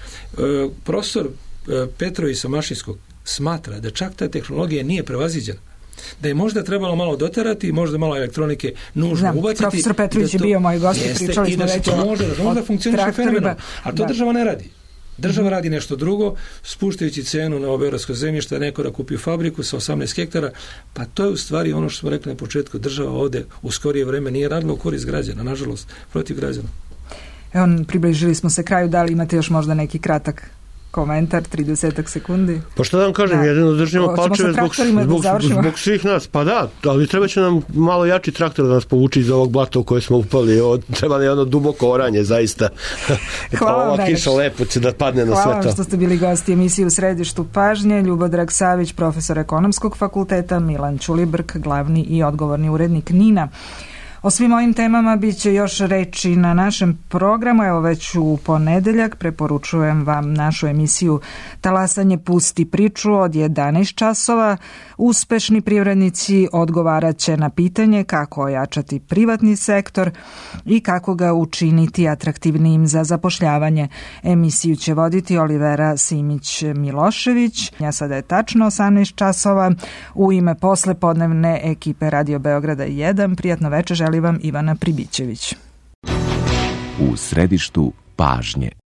E, profesor e, Petrović sa Mašinskog smatra da čak ta tehnologija nije prevaziđena. Da je možda trebalo malo doterati, možda malo elektronike nužno Znam, ubaciti. Profesor Petrović je bio moj gost, pričali smo već o može, da možda funkcioniše fenomenalno. A to da. država ne radi. Država radi nešto drugo, spuštajući cenu na beogradsko zemljište, neko da kupi fabriku sa osamnaest hektara, pa to je u stvari ono što smo rekli na početku, država ovde u skorije vreme nije radila u korist građana, nažalost, protiv građana. Evo, približili smo se kraju, da li imate još možda neki kratak komentar, trideset sekundi. Pa što da vam kažem, da. jedino držimo palčeve zbog, zbog, zbog, zbog svih nas. Pa da, ali treba će nam malo jači traktor da nas povuči iz ovog blata u koje smo upali. O, treba ne ono duboko oranje, zaista. Hvala pa ova kiša lepo će da padne Hvala na sve to. Hvala što ste bili gosti emisije U središtu pažnje. Ljubodrag Savić, profesor Ekonomskog fakulteta, Milan Ćulibrk, glavni i odgovorni urednik NIN-a. O svim ovim temama bit će još reči na našem programu. Evo već u ponedeljak preporučujem vam našu emisiju Talasanje pusti priču od jedanaest časova. Uspešni privrednici odgovarat će na pitanje kako ojačati privatni sektor i kako ga učiniti atraktivnijim za zapošljavanje. Emisiju će voditi Olivera Simić-Milošević. Ja sada je tačno osamnaest časova. U ime poslepodnevne ekipe Radio Beograda jedan, prijatno večer želi vam Ivana Pribićević. U središtu pažnje.